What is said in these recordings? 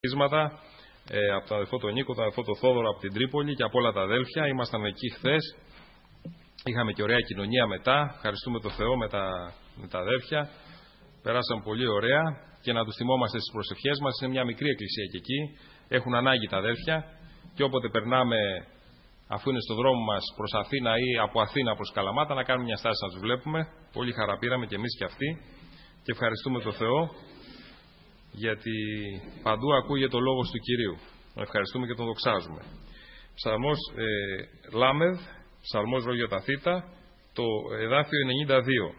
Από τον αδελφό τον Νίκο, τον αδελφό τον Θόδωρο από την Τρίπολη και από όλα τα αδέλφια. Ήμασταν εκεί χθες. Είχαμε και ωραία κοινωνία μετά. Ευχαριστούμε τον Θεό με τα αδέλφια. Περάσαμε πολύ ωραία και να τους θυμόμαστε στις προσευχές μας. Είναι μια μικρή εκκλησία και εκεί. Έχουν ανάγκη τα αδέλφια. Και όποτε περνάμε, αφού είναι στο δρόμο μας προς Αθήνα ή από Αθήνα προς Καλαμάτα, να κάνουμε μια στάση να τους βλέπουμε. Πολύ χαρά πήραμε και εμείς και αυτοί. Και ευχαριστούμε τον Θεό, γιατί παντού ακούγεται ο λόγος του Κυρίου. Τον ευχαριστούμε και τον δοξάζουμε. Ψαλμός Λάμεδ, ψαλμός Ρογιοταθήτα, το εδάφιο 92,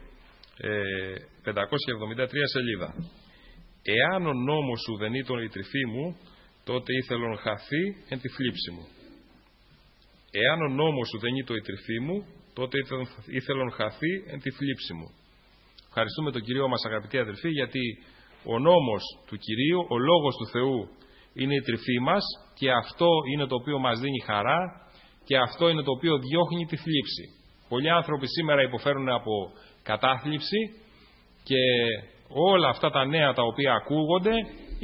573 σελίδα. Εάν ο νόμος σου δεν ήταν η τρυφή μου, τότε ήθελον χαθεί εν τη θλίψη μου. Εάν ο νόμος σου δεν ήταν η τρυφή μου, τότε ήθελον χαθεί εν τη θλίψη μου. Ευχαριστούμε τον Κύριο μας, αγαπητοί αδελφοί, γιατί ο νόμος του Κυρίου, ο λόγος του Θεού είναι η τρυφή μας και αυτό είναι το οποίο μας δίνει χαρά και αυτό είναι το οποίο διώχνει τη θλίψη. Πολλοί άνθρωποι σήμερα υποφέρουν από κατάθλιψη και όλα αυτά τα νέα τα οποία ακούγονται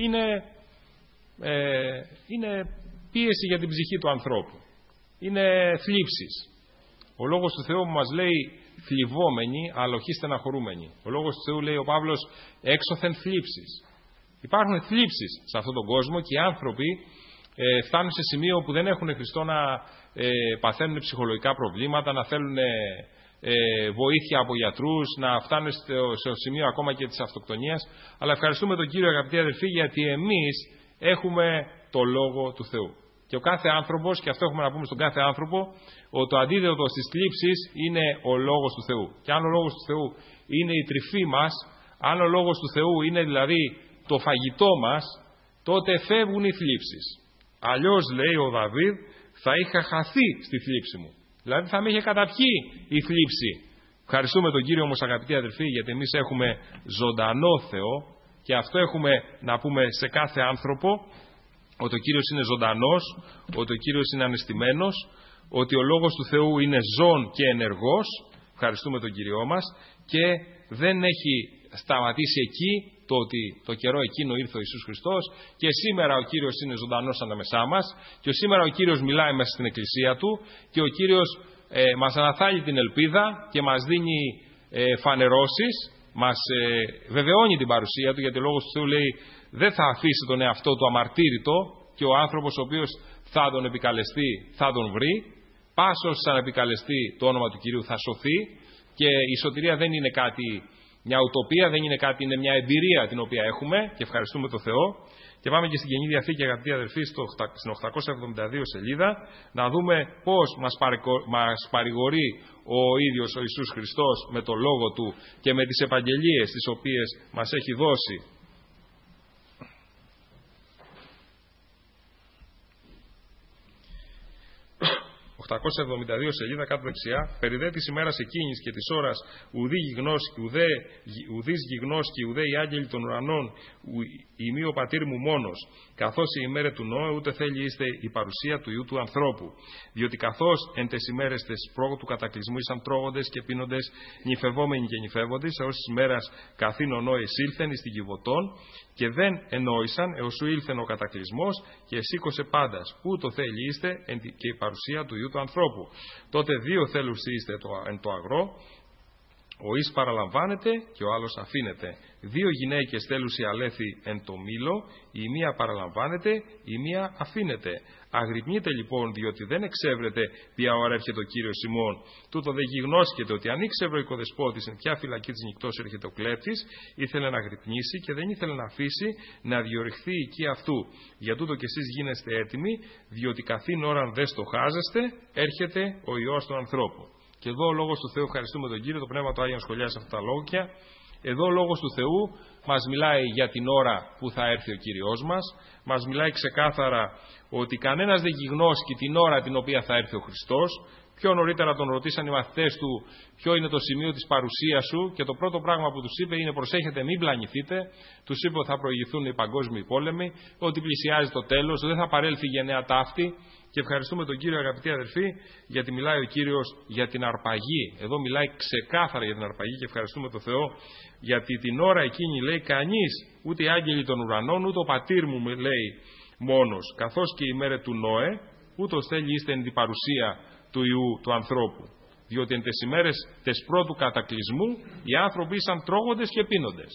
είναι πίεση για την ψυχή του ανθρώπου. Είναι θλίψεις. Ο λόγος του Θεού μας λέει θλιβόμενοι, αλλά όχι στεναχωρούμενοι. Ο λόγος του Θεού, λέει ο Παύλος, έξωθεν θλίψεις. Υπάρχουν θλίψεις σε αυτόν τον κόσμο και οι άνθρωποι φτάνουν σε σημείο που δεν έχουν Χριστό να παθαίνουν ψυχολογικά προβλήματα, να θέλουν βοήθεια από γιατρούς, να φτάνουν στο σημείο ακόμα και της αυτοκτονίας. Αλλά ευχαριστούμε τον Κύριο, αγαπητοί αδελφοί, γιατί εμείς έχουμε το Λόγο του Θεού. Και ο κάθε άνθρωπος, και αυτό έχουμε να πούμε στον κάθε άνθρωπο, ότι το αντίδοτο στις θλίψεις είναι ο Λόγος του Θεού. Και αν ο Λόγος του Θεού είναι η τρυφή μας, αν ο Λόγος του Θεού είναι δηλαδή το φαγητό μας, τότε φεύγουν οι θλίψεις. Αλλιώς, λέει ο Δαβίδ, θα είχα χαθεί στη θλίψη μου. Δηλαδή θα με είχε καταπιεί η θλίψη. Ευχαριστούμε τον Κύριο όμως, αγαπητοί αδελφοί, γιατί εμείς έχουμε ζωντανό Θεό και αυτό έχουμε να πούμε σε κάθε άνθρωπο, ότι ο Κύριος είναι ζωντανός, ότι ο Κύριος είναι ανεστημένος, ότι ο Λόγος του Θεού είναι ζών και ενεργός. Ευχαριστούμε τον Κύριό μας και δεν έχει σταματήσει εκεί το ότι το καιρό εκείνο ήρθε ο Ιησούς Χριστός και σήμερα ο Κύριος είναι ζωντανός ανάμεσά μας και σήμερα ο Κύριος μιλάει μέσα στην Εκκλησία Του και ο Κύριος μας αναθάλει την ελπίδα και μας δίνει φανερώσεις, μας βεβαιώνει την παρουσία Του, γιατί ο Λόγος του Θεού λέει δεν θα αφήσει τον εαυτό του αμαρτύρητο και ο άνθρωπος ο οποίος θα τον επικαλεστεί θα τον βρει. Πάσος σαν επικαλεστεί το όνομα του Κυρίου θα σωθεί και η σωτηρία δεν είναι κάτι, μια ουτοπία, δεν είναι κάτι, είναι μια εμπειρία την οποία έχουμε και ευχαριστούμε τον Θεό. Και πάμε και στην Καινή Διαθήκη, αγαπητοί αδελφοί, στην 872 σελίδα, να δούμε πώς μας παρηγορεί ο ίδιος ο Ιησούς Χριστός με το Λόγο Του και με τις επαγγελίες τις οποίες μας έχει δώσει. 872 σελίδα κάτω δεξιά. Περιδέ της ημέρας εκείνης και της ώρας ουδής γιγνός και ουδέ οι άγγελοι των ουρανών, ημί ο πατήρ μου μόνος, καθώς η ημέρα του Νόε, ούτε θέλει είστε η παρουσία του Υιού του ανθρώπου. Διότι καθώς εν τες ημέρες τες πρώτου του κατακλυσμού ήσαν τρώγοντες και πίνοντες, νυφευόμενοι και νυφεύοντες, έως της ημέρας καθήν ο Νόε εισήλθεν εις τη γηγωτών, και δεν ενόησαν έως σου ήλθεν ο κατακλυσμός και εσήκωσε πάντας. Ούτω θέλει είστε και η παρουσία του Υιού του ανθρώπου. Τότε δύο θέλους είστε εν το αγρό, ο εις παραλαμβάνεται και ο άλλος αφήνεται. Δύο γυναίκες θέλουσι αλέθη εν το μήλο, η μία παραλαμβάνεται, η μία αφήνεται. Αγρυπνείτε λοιπόν, διότι δεν εξεύρετε ποια ώρα έρχεται ο Κύριος ημών. Τούτο δεν γιγνώσκεται ότι αν ήξερε ο οικοδεσπότης εν ποια φυλακή της νυκτός έρχεται ο κλέπτης, ήθελε να αγρυπνήσει και δεν ήθελε να αφήσει να διορυχθεί η οικία αυτού. Για τούτο και εσείς γίνεστε έτοιμοι, διότι καθήν ώραν δεν στοχάζεστε, έρχεται ο Υιός του ανθρώπου. Και εδώ ο Λόγος του Θεού, ευχαριστούμε τον Κύριο, το Πνεύμα του Άγιον σχολιάζει αυτά τα λόγια. Εδώ ο Λόγος του Θεού μας μιλάει για την ώρα που θα έρθει ο Κύριος μας μιλάει ξεκάθαρα ότι κανένας δεν γιγνώσκει την ώρα την οποία θα έρθει ο Χριστός, Πιο νωρίτερα τον ρωτήσαν οι μαθητές του ποιο είναι το σημείο της παρουσίας σου και το πρώτο πράγμα που τους είπε είναι προσέχετε μην πλανηθείτε. Τους είπε ότι θα προηγηθούν οι παγκόσμιοι πόλεμοι, ότι πλησιάζει το τέλος, δεν θα παρέλθει η γενναία ταύτη. Και ευχαριστούμε τον Κύριο, αγαπητοί αδερφοί, γιατί μιλάει ο Κύριος για την αρπαγή. Εδώ μιλάει ξεκάθαρα για την αρπαγή και ευχαριστούμε τον Θεό, γιατί την ώρα εκείνη λέει κανείς, ούτε οι άγγελοι των ουρανών, ούτε ο πατήρ μου λέει μόνος, καθώς και η μέρα του Νόε, ούτως θέλει είστε εν την παρουσία του Υιού του ανθρώπου. Διότι εν τες ημέρες τες πρώτου κατακλυσμού οι άνθρωποι ήσαν τρώγοντες και πίνοντες.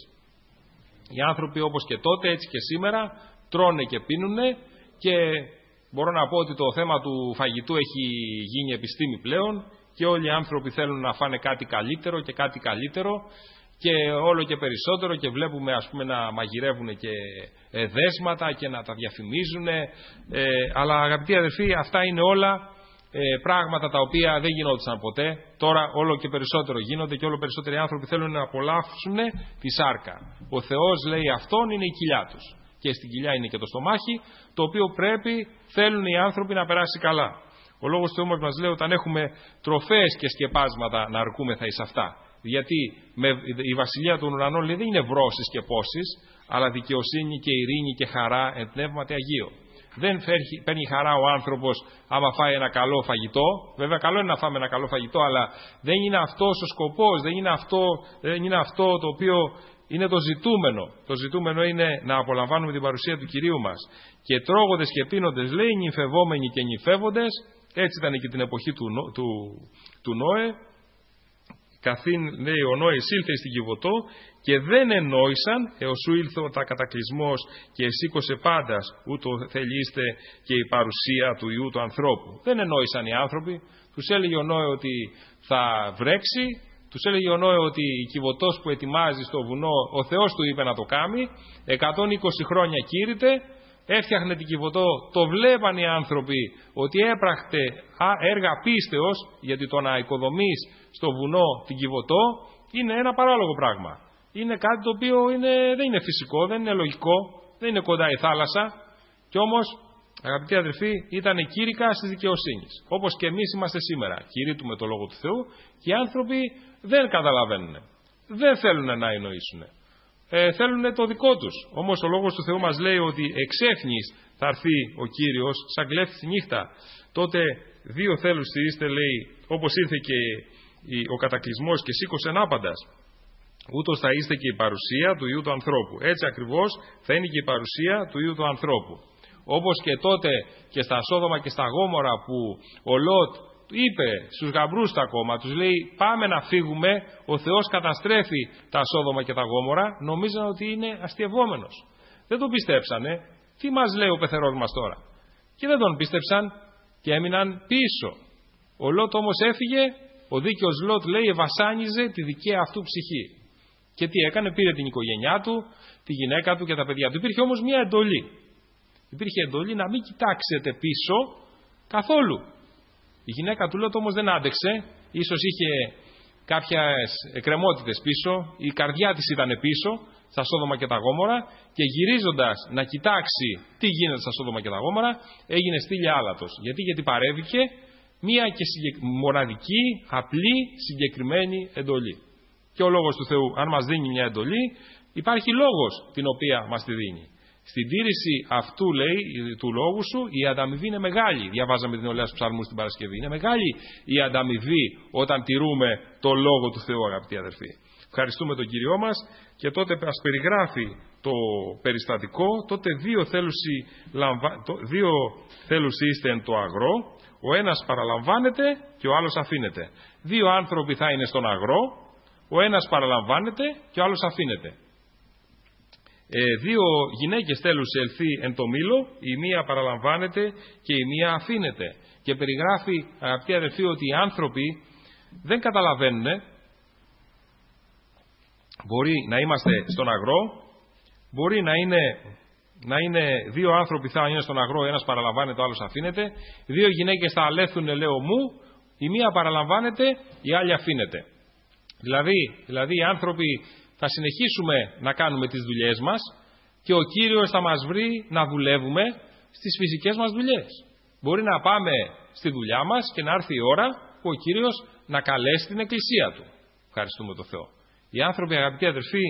Οι άνθρωποι όπως και τότε, έτσι και σήμερα, τρώνε και πίνουνε και μπορώ να πω ότι το θέμα του φαγητού έχει γίνει επιστήμη πλέον και όλοι οι άνθρωποι θέλουν να φάνε κάτι καλύτερο και κάτι καλύτερο και όλο και περισσότερο και βλέπουμε ας πούμε να μαγειρεύουν και δέσματα και να τα διαφημίζουν, αλλά αγαπητοί αδερφοί, αυτά είναι όλα πράγματα τα οποία δεν γινόντουσαν ποτέ. Τώρα όλο και περισσότερο γίνονται και όλο περισσότεροι άνθρωποι θέλουν να απολαύσουν τη σάρκα. Ο Θεός λέει αυτόν είναι η κοιλιά τους. Και στην κοιλιά είναι και το στομάχι, το οποίο θέλουν οι άνθρωποι να περάσει καλά. Ο Λόγος του Θεού μας λέει όταν έχουμε τροφές και σκεπάσματα να αρκούμεθα εις αυτά. Γιατί η βασιλεία των ουρανών λέει, δεν είναι βρώσεις και πόσεις, αλλά δικαιοσύνη και ειρήνη και χαρά εν πνεύματι Αγίο. Δεν παίρνει χαρά ο άνθρωπος άμα φάει ένα καλό φαγητό. Βέβαια καλό είναι να φάμε ένα καλό φαγητό, αλλά δεν είναι αυτός ο σκοπός, δεν είναι αυτό το οποίο είναι το ζητούμενο. Το ζητούμενο είναι να απολαμβάνουμε την παρουσία του Κυρίου μας. Και τρώγοντες και πίνοντες λέει, νυμφευόμενοι και νυμφεύοντες, έτσι ήταν και την εποχή του Νόε. Καθήν λέει ο Νόε εισήλθε στην Κιβωτό και δεν ενόησαν έως σου ήλθε ο κατακλυσμός και εσήκωσε πάντας ούτω θελείστε και η παρουσία του Υιού του ανθρώπου. Δεν ενόησαν οι άνθρωποι. Τους έλεγε ο Νόε ότι θα βρέξει, τους έλεγε ο Νόε ότι η Κιβωτός που ετοιμάζει στο βουνό ο Θεός του είπε να το κάνει, 120 χρόνια κήρυτε, έφτιαχνε την Κιβωτό, το βλέπαν οι άνθρωποι ότι έπραχτε έργα πίστεως, γιατί το να οικοδομείς στο βουνό την Κιβωτό είναι ένα παράλογο πράγμα. Είναι κάτι το οποίο δεν είναι φυσικό, δεν είναι λογικό, δεν είναι κοντά η θάλασσα. Κι όμως, αγαπητοί αδελφοί, ήταν κήρυκα της δικαιοσύνης. Όπως και εμείς είμαστε σήμερα. Κηρύττουμε το Λόγο του Θεού και οι άνθρωποι δεν καταλαβαίνουν. Δεν θέλουν να εννοήσουν. Θέλουν το δικό τους. Όμως ο Λόγος του Θεού μας λέει ότι εξέφνης θα έρθει ο Κύριος σαν κλέφτη τη νύχτα. Τότε δύο θέλους είστε, λέει, όπως ήρθε και ο κατακλυσμός και σήκωσε άπαντας. Ούτως θα είστε και η παρουσία του Υιού του ανθρώπου. Έτσι ακριβώς θα είναι και η παρουσία του Υιού του ανθρώπου. Όπως και τότε και στα Σόδομα και στα Γόμορα που ο Λότ είπε στους γαμπρούς τα κόμμα, τους λέει πάμε να φύγουμε, ο Θεός καταστρέφει τα Σόδομα και τα Γόμορα, νομίζαν ότι είναι αστειευόμενος. Δεν τον πιστέψανε. Τι μας λέει ο πεθερός μας τώρα? Και δεν τον πίστεψαν και έμειναν πίσω. Ο Λότ όμως έφυγε, ο δίκαιος Λότ λέει ευασάνιζε τη δικαία αυτού ψυχή. Και τι έκανε? Πήρε την οικογένειά του, τη γυναίκα του και τα παιδιά του. Υπήρχε όμως μια εντολή. Υπήρχε εντολή να μην κοιτάξετε πίσω καθόλου. Η γυναίκα του Λότ όμως δεν άντεξε, ίσως είχε κάποιες εκκρεμότητες πίσω, η καρδιά της ήταν πίσω στα Σόδομα και τα Γόμορα και γυρίζοντας να κοιτάξει τι γίνεται στα Σόδομα και τα Γόμορα έγινε στήλια άλατος. Γιατί παρέβηκε μία και μοναδική, απλή, συγκεκριμένη εντολή. Και ο Λόγος του Θεού, αν μας δίνει μια εντολή, υπάρχει λόγος την οποία μας τη δίνει. Στην τήρηση αυτού, λέει, του λόγου σου, η ανταμοιβή είναι μεγάλη. Διαβάζαμε την Ολέα του Ψαλμού στην Παρασκευή. Είναι μεγάλη η ανταμοιβή όταν τηρούμε το λόγο του Θεού, αγαπητοί αδερφοί. Ευχαριστούμε τον Κύριό μας και τότε ας περιγράφει το περιστατικό. Τότε δύο θέλουσι είστε εν το αγρό, ο ένας παραλαμβάνεται και ο άλλος αφήνεται. Δύο άνθρωποι θα είναι στον αγρό, ο ένας παραλαμβάνεται και ο άλλος αφήνεται. Δύο γυναίκες θέλουν σε ελθεί εν το μήλο, η μία παραλαμβάνεται και η μία αφήνεται. Και περιγράφει, αγαπητοί αδελφοί, ότι οι άνθρωποι δεν καταλαβαίνουν. Μπορεί να είμαστε στον αγρό, μπορεί να είναι δύο άνθρωποι θα είναι στον αγρό, ένας παραλαμβάνεται, ο άλλος αφήνεται. Δύο γυναίκες θα αλέθουν, λέω μου, η μία παραλαμβάνεται, η άλλη αφήνεται. Δηλαδή οι άνθρωποι θα συνεχίσουμε να κάνουμε τις δουλειές μας και ο Κύριος θα μας βρει να δουλεύουμε στις φυσικές μας δουλειές. Μπορεί να πάμε στη δουλειά μας και να έρθει η ώρα που ο Κύριος να καλέσει την Εκκλησία Του. Ευχαριστούμε τον Θεό. Οι άνθρωποι, αγαπητοί αδερφοί,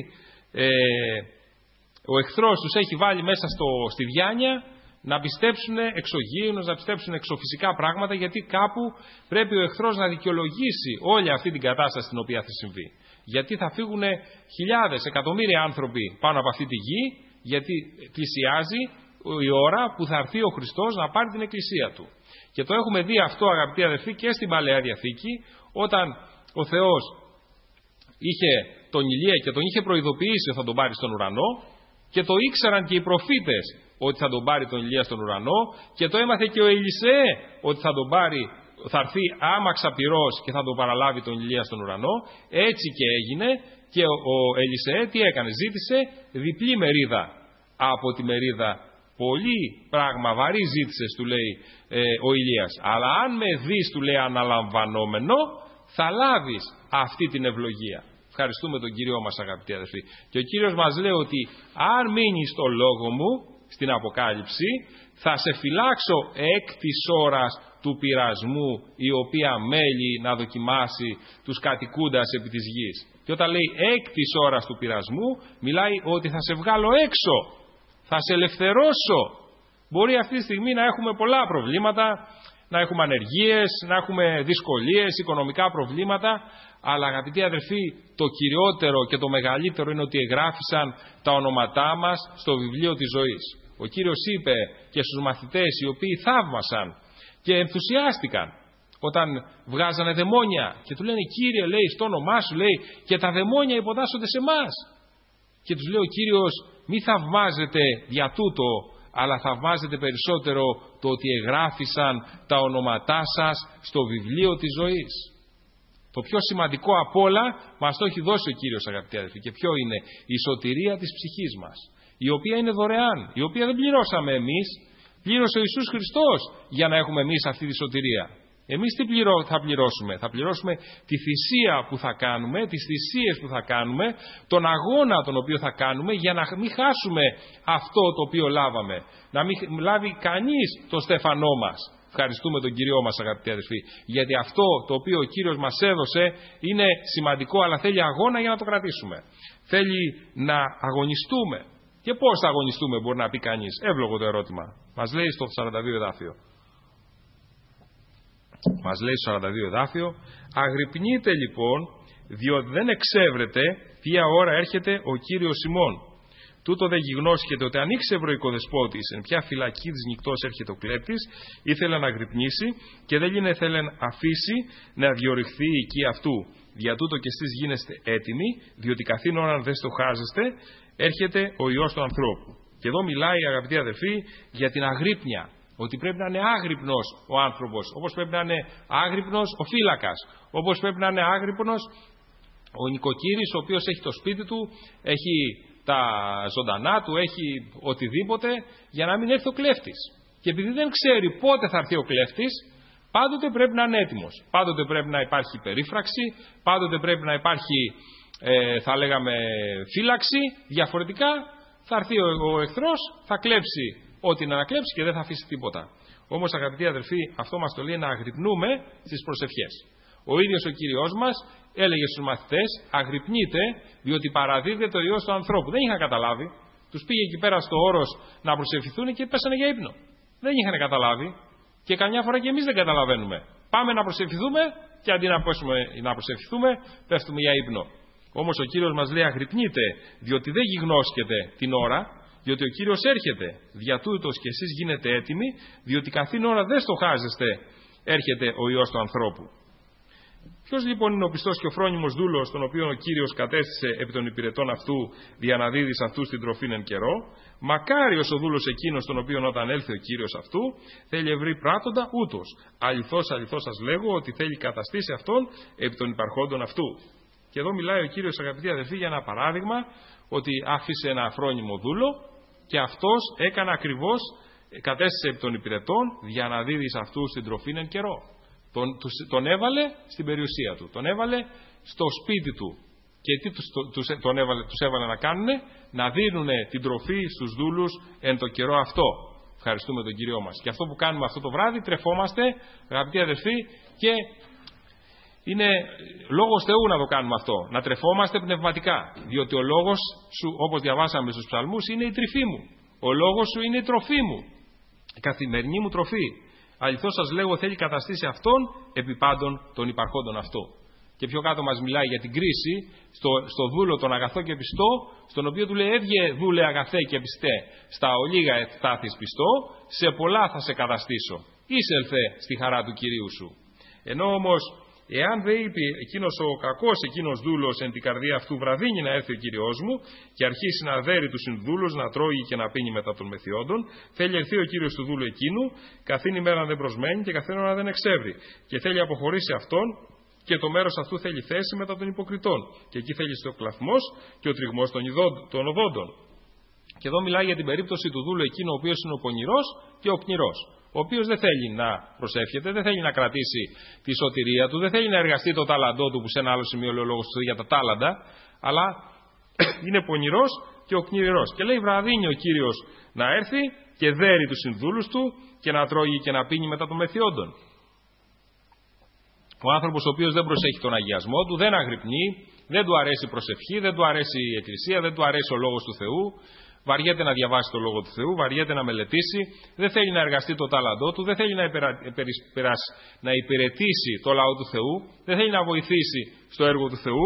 ο εχθρός τους έχει βάλει μέσα στη διάνοια να πιστέψουν εξωγήινους, να πιστέψουν εξωφυσικά πράγματα, γιατί κάπου πρέπει ο εχθρός να δικαιολογήσει όλη αυτή την κατάσταση στην οποία θα συμβεί. Γιατί θα φύγουν χιλιάδες, εκατομμύρια άνθρωποι πάνω από αυτή τη γη, γιατί πλησιάζει η ώρα που θα έρθει ο Χριστός να πάρει την Εκκλησία Του. Και το έχουμε δει αυτό, αγαπητοί αδερφοί, και στην Παλαιά Διαθήκη, όταν ο Θεός είχε τον Ηλία και τον είχε προειδοποιήσει ότι θα τον πάρει στον ουρανό, και το ήξεραν και οι προφήτες ότι θα τον πάρει τον Ηλία στον ουρανό, και το έμαθε και ο Ελισεέ ότι θα τον πάρει, θα έρθει άμαξα πυρός και θα τον παραλάβει τον Ηλία στον ουρανό. Έτσι και έγινε, και ο Ελισεέ τι έκανε? Ζήτησε διπλή μερίδα από τη μερίδα. Πολύ πράγμα βαρύ ζήτησες, του λέει ο Ηλίας. Αλλά αν με δεις, του λέει, αναλαμβανόμενο, θα λάβεις αυτή την ευλογία. Ευχαριστούμε τον Κύριο μας, αγαπητοί αδερφοί. Και ο Κύριος μας λέει ότι αν μείνεις στο λόγο μου, στην Αποκάλυψη, θα σε φυλάξω εκ της ώρας του πειρασμού, η οποία μέλει να δοκιμάσει τους κατοικούντας επί της γης. Και όταν λέει εκ της ώρας του πειρασμού, μιλάει ότι θα σε βγάλω έξω, θα σε ελευθερώσω. Μπορεί αυτή τη στιγμή να έχουμε πολλά προβλήματα, να έχουμε ανεργίες, να έχουμε δυσκολίες, οικονομικά προβλήματα, αλλά αγαπητοί αδερφοί, το κυριότερο και το μεγαλύτερο είναι ότι εγγράφησαν τα ονόματά μας στο βιβλίο της ζωής. Ο Κύριος είπε και στους μαθητές, οι οποίοι θαύμασαν και ενθουσιάστηκαν όταν βγάζανε δαιμόνια και του λένε, Κύριε, λέει, στο όνομά σου, λέει, και τα δαιμόνια υποτάσσονται σε εμάς. Και τους λέει ο Κύριος, μη θαυμάζετε δια τούτο, αλλά θαυμάζετε περισσότερο το ότι εγγράφησαν τα ονόματά σας στο βιβλίο της ζωής. Το πιο σημαντικό απ' όλα μας το έχει δώσει ο Κύριος, αγαπητοί αδελφοί. Και ποιο είναι? Η σωτηρία της ψυχής μας, η οποία είναι δωρεάν, η οποία δεν πληρώσαμε εμείς, πλήρωσε ο Ιησούς Χριστός για να έχουμε εμείς αυτή τη σωτηρία. Εμείς τι θα πληρώσουμε? Θα πληρώσουμε τη θυσία που θα κάνουμε, τις θυσίες που θα κάνουμε, τον αγώνα τον οποίο θα κάνουμε, για να μην χάσουμε αυτό το οποίο λάβαμε. Να μην λάβει κανείς το στέφανό μας. Ευχαριστούμε τον Κύριό μας, αγαπητοί αδελφοί, γιατί αυτό το οποίο ο Κύριος μας έδωσε είναι σημαντικό, αλλά θέλει αγώνα για να το κρατήσουμε. Θέλει να αγωνιστούμε. Και πώς θα αγωνιστούμε, μπορεί να πει κανείς? Εύλογο το ερώτημα. Μας λέει στο 42 εδάφιο. Μας λέει στο 42 εδάφιο, αγρυπνείτε λοιπόν, διότι δεν εξεύρετε ποια ώρα έρχεται ο Κύριος ημών. Τούτο δεν γιγνώσχεται ότι αν ήξευρε ο οικοδεσπότης εν ποια φυλακή της νυκτός έρχεται ο κλέπτης, ήθελε να αγρυπνήσει και δεν ήθελε να αφήσει να διορυχθεί η οικία αυτού. Δια τούτο και εσείς γίνεστε έτοιμοι, διότι καθήν ώρα δεν στοχάζεστε, έρχεται ο Υιός του ανθρώπου. Και εδώ μιλάει, αγαπητοί αδελφοί, για την αγρύπνια. Ότι πρέπει να είναι άγρυπνος ο άνθρωπος, όπως πρέπει να είναι άγρυπνος ο φύλακας, όπως πρέπει να είναι άγρυπνος ο νοικοκύρης, ο οποίος έχει το σπίτι του, έχει τα ζωντανά του, έχει οτιδήποτε, για να μην έρθει ο κλέφτης. Και επειδή δεν ξέρει πότε θα έρθει ο κλέφτης, πάντοτε πρέπει να είναι έτοιμος. Πάντοτε πρέπει να υπάρχει περίφραξη, πάντοτε πρέπει να υπάρχει, θα λέγαμε, φύλαξη. Διαφορετικά θα έρθει ο εχθρός, θα κλέψει ό,τι να ανακλέψει και δεν θα αφήσει τίποτα. Όμως, αγαπητοί αδελφοί, αυτό μας το λέει να αγρυπνούμε στις προσευχές. Ο ίδιος ο Κύριος μας έλεγε στους μαθητές, αγρυπνείτε, διότι παραδίδεται ο Υιός του ανθρώπου. Δεν είχαν καταλάβει. Τους πήγε εκεί πέρα στο όρος να προσευχηθούν και πέσανε για ύπνο. Δεν είχαν καταλάβει. Και καμιά φορά και εμείς δεν καταλαβαίνουμε. Πάμε να προσευχηθούμε και αντί να προσευχηθούμε, πέφτουμε για ύπνο. Όμως ο Κύριος μας λέει, αγρυπνείτε, διότι δεν γιγνώσκετε την ώρα. Διότι ο Κύριος έρχεται, δια τούτος και εσείς γίνετε έτοιμοι, διότι καθήν ώρα δεν στοχάζεστε, έρχεται ο Υιός του ανθρώπου. Ποιος λοιπόν είναι ο πιστός και ο φρόνιμος δούλος, τον οποίο ο Κύριος κατέστησε επί των υπηρετών αυτού, δια να δίδει σε αυτούς την τροφήν εν καιρό? Μακάριος ο δούλος εκείνος, τον οποίο όταν έλθει ο Κύριος αυτού, θέλει ευρύ πράττοντα ούτως. Αληθώς, αληθώς σας λέγω, ότι θέλει καταστήσει αυτόν επί των υπαρχόντων αυτού. Και εδώ μιλάει ο Κύριος, αγαπητοί αδελφοί, για ένα παράδειγμα, ότι άφησε ένα φρόνιμο δούλο και αυτός έκανε ακριβώς, κατέστησε επί των υπηρετών, για να δίδει σε αυτούς την τροφήν εν καιρό. Τον έβαλε στην περιουσία του, τον έβαλε στο σπίτι του. Και τι τους έβαλε να κάνουν? Να δίνουν την τροφή στους δούλους εν το καιρό αυτό. Ευχαριστούμε τον Κύριό μας. Και αυτό που κάνουμε αυτό το βράδυ, τρεφόμαστε, αγαπητοί αδελφοί, και Είναι λόγος Θεού να το κάνουμε αυτό, να τρεφόμαστε πνευματικά. Διότι ο λόγος σου, όπως διαβάσαμε στους ψαλμούς, είναι η τρυφή μου. Ο λόγος σου είναι η τροφή μου, η καθημερινή μου τροφή. Αληθώς σας λέγω, θέλει καταστήσει αυτόν επί πάντων των υπαρχόντων αυτό. Και πιο κάτω μας μιλάει για την κρίση, στο δούλο τον αγαθό και πιστό, στον οποίο του λέει: έβγε δούλε αγαθέ και πιστέ, στα ολίγα εφτάθεις πιστό, σε πολλά θα σε καταστήσω. Εισέλθε στη χαρά του Κυρίου σου. Ενώ όμως, εάν δεν είπε εκείνος ο κακός, εκείνος δούλος εν την καρδία αυτού, βραδύνει να έρθει ο Κύριος μου και αρχίσει να δέρει τους συνδούλους, να τρώει και να πίνει μετά των μεθιόντων, θέλει έρθει ο Κύριος του δούλου εκείνου, καθήν ημέρα δεν προσμένει και καθήν ώρα δεν εξεύρει. Και θέλει αποχωρήσει αυτόν, και το μέρος αυτού θέλει θέση μετά των υποκριτών. Και εκεί θέλει ο κλαθμός και ο τριγμός των οδόντων. Και εδώ μιλάει για την περίπτωση του δούλου εκείνου, ο οποίος είναι ο πονηρός και ο κνηρός. Ο οποίος δεν θέλει να προσεύχεται, δεν θέλει να κρατήσει τη σωτηρία του, δεν θέλει να εργαστεί το τάλαντό του, που σε ένα άλλο σημείο λέει ο λόγος του για τα τάλαντα, αλλά είναι πονηρός και ο κνηρός. Και λέει: βραδύνει ο Κύριος να έρθει και δέρει τους συνδούλους του και να τρώγει και να πίνει μετά των μεθιόντων. Ο άνθρωπος ο οποίος δεν προσέχει τον αγιασμό του, δεν αγρυπνεί, δεν του αρέσει η προσευχή, δεν του αρέσει η εκκλησία, δεν του αρέσει ο λόγος του Θεού, βαριέται να διαβάσει το λόγο του Θεού, βαριέται να μελετήσει, δεν θέλει να εργαστεί το τάλαντό του, δεν θέλει να υπηρετήσει το λαό του Θεού, δεν θέλει να βοηθήσει στο έργο του Θεού.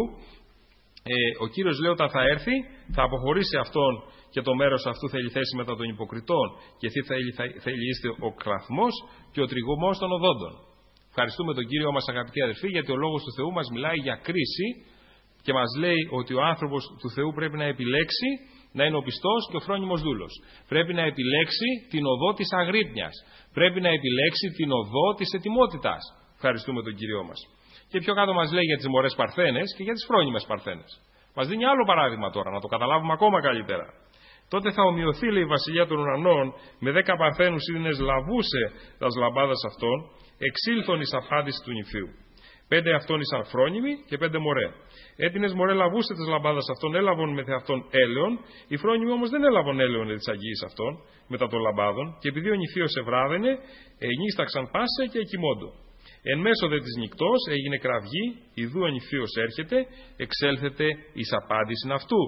Ο Κύριος λέει: όταν θα έρθει, θα αποχωρήσει αυτόν και το μέρος αυτού θέλει θέση μετά των υποκριτών, και θέλει είστε ο κλαθμός και ο τριγμός των οδόντων. Ευχαριστούμε τον Κύριο μας, αγαπητοί αδελφοί, γιατί ο λόγος του Θεού μας μιλάει για κρίση και μας λέει ότι ο άνθρωπος του Θεού πρέπει να επιλέξει να είναι ο πιστός και ο φρόνιμος δούλος. Πρέπει να επιλέξει την οδό της αγρύπνιας. Πρέπει να επιλέξει την οδό της ετοιμότητας. Ευχαριστούμε τον Κύριο μας. Και πιο κάτω μας λέει για τις μωρές παρθένες και για τις φρόνιμες παρθένες. Μας δίνει άλλο παράδειγμα τώρα, να το καταλάβουμε ακόμα καλύτερα. Τότε θα ομοιωθεί, λέει, η βασιλεία των ουρανών με 10 παρθένους ήλινες λαβούσε τας λαμπάδας αυτών, εξήλθον εις απάντηση του νηφίου. 5 αυτών ήσαν φρόνιμοι και 5 μωρέ. Έτινες μωρέ λαβούσε τις λαμπάδας αυτών, έλαβον με αυτόν έλεον. Οι φρόνιμοι όμως δεν έλαβον έλεον της αγγείας αυτών μετά των λαμπάδων, και επειδή ο νηφίος ευράδαινε, ενίσταξαν πάσε και εκοιμώντο. Εν μέσω δε της νυκτός έγινε κραυγή, ιδού ο νηφίος έρχεται, εξέλθετε εις απάντησιν αυτού.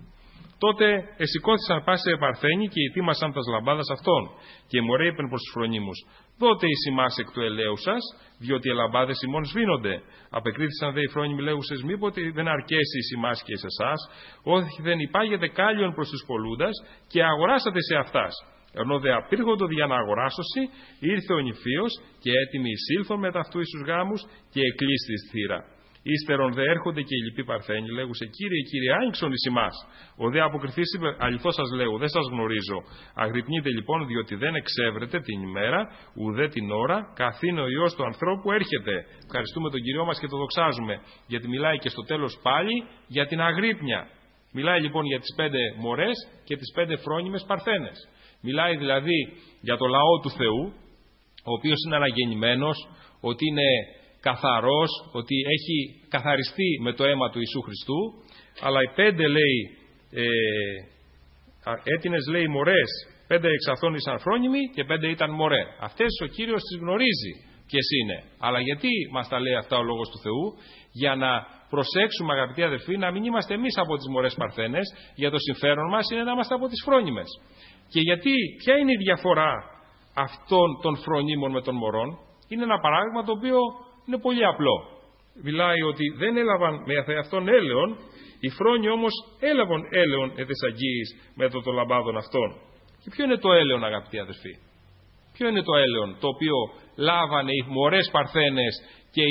Τότε εσηκώθησαν πάσε παρθένοι και ετοίμασαν τας λαμπάδας αυτών. Και οι μωρέ είπεν προς τους φρονίμους: δότε εις ημάς εκ του ελαίου σας, διότι οι λαμπάδες ημών σβήνονται. Απεκρίθησαν δε οι φρόνιμοι λέγουσες: μήποτε δεν αρκέσει εις ημάς και εις εσάς, όχι δεν υπάγεται κάλιον προς τους πολλούντας, και αγοράσατε σε αυτάς. Ενώ δε απήρχοντο για να αγοράσωση, ήρθε ο νηφίος και έτοιμοι εισήλθον μετά αυτού εις τους γάμους και εκλείστη εις θύρα. Ύστερον δε έρχονται και οι λοιποί παρθένοι, λέγουσε: Κύριε, Κύριε, άνοιξον εις ημάς. Ο δε αποκριθείς είπε: αληθώς σας λέγω, δεν σας γνωρίζω. Αγρυπνείτε λοιπόν, διότι δεν εξεύρετε την ημέρα, ουδέ την ώρα, καθήν ο Υιός του ανθρώπου έρχεται. Ευχαριστούμε τον Κύριο μας και το δοξάζουμε, γιατί μιλάει και στο τέλος πάλι για την αγρύπνια. Μιλάει λοιπόν για τις 5 μωρές και τις 5 φρόνιμες παρθένες. Μιλάει δηλαδή για το λαό του Θεού, ο οποίος είναι αναγεννημένος, ότι είναι καθαρός, ότι έχει καθαριστεί με το αίμα του Ιησού Χριστού, αλλά οι 5 λέει έτινες λέει μωρές, 5 εξ αυτών ήσαν φρόνιμοι και 5 ήταν μωρέ. Αυτές ο Κύριος τις γνωρίζει ποιες είναι. Αλλά γιατί μας τα λέει αυτά ο Λόγος του Θεού? Για να προσέξουμε, αγαπητοί αδελφοί, να μην είμαστε εμείς από τις μωρές παρθένες, για το συμφέρον μας είναι να είμαστε από τις φρόνιμες. Και γιατί, ποια είναι η διαφορά αυτών των φρονίμων με των μωρών? Είναι ένα παράδειγμα το οποίο είναι πολύ απλό. Μιλάει ότι δεν έλαβαν με αυτόν έλεον, οι φρόνοι όμως έλαβαν έλεον της αγγείας με των λαμπάδων αυτών. Και ποιο είναι το έλεον, αγαπητοί αδελφοί? Ποιο είναι το έλεον το οποίο λάβανε οι μωρές παρθένες και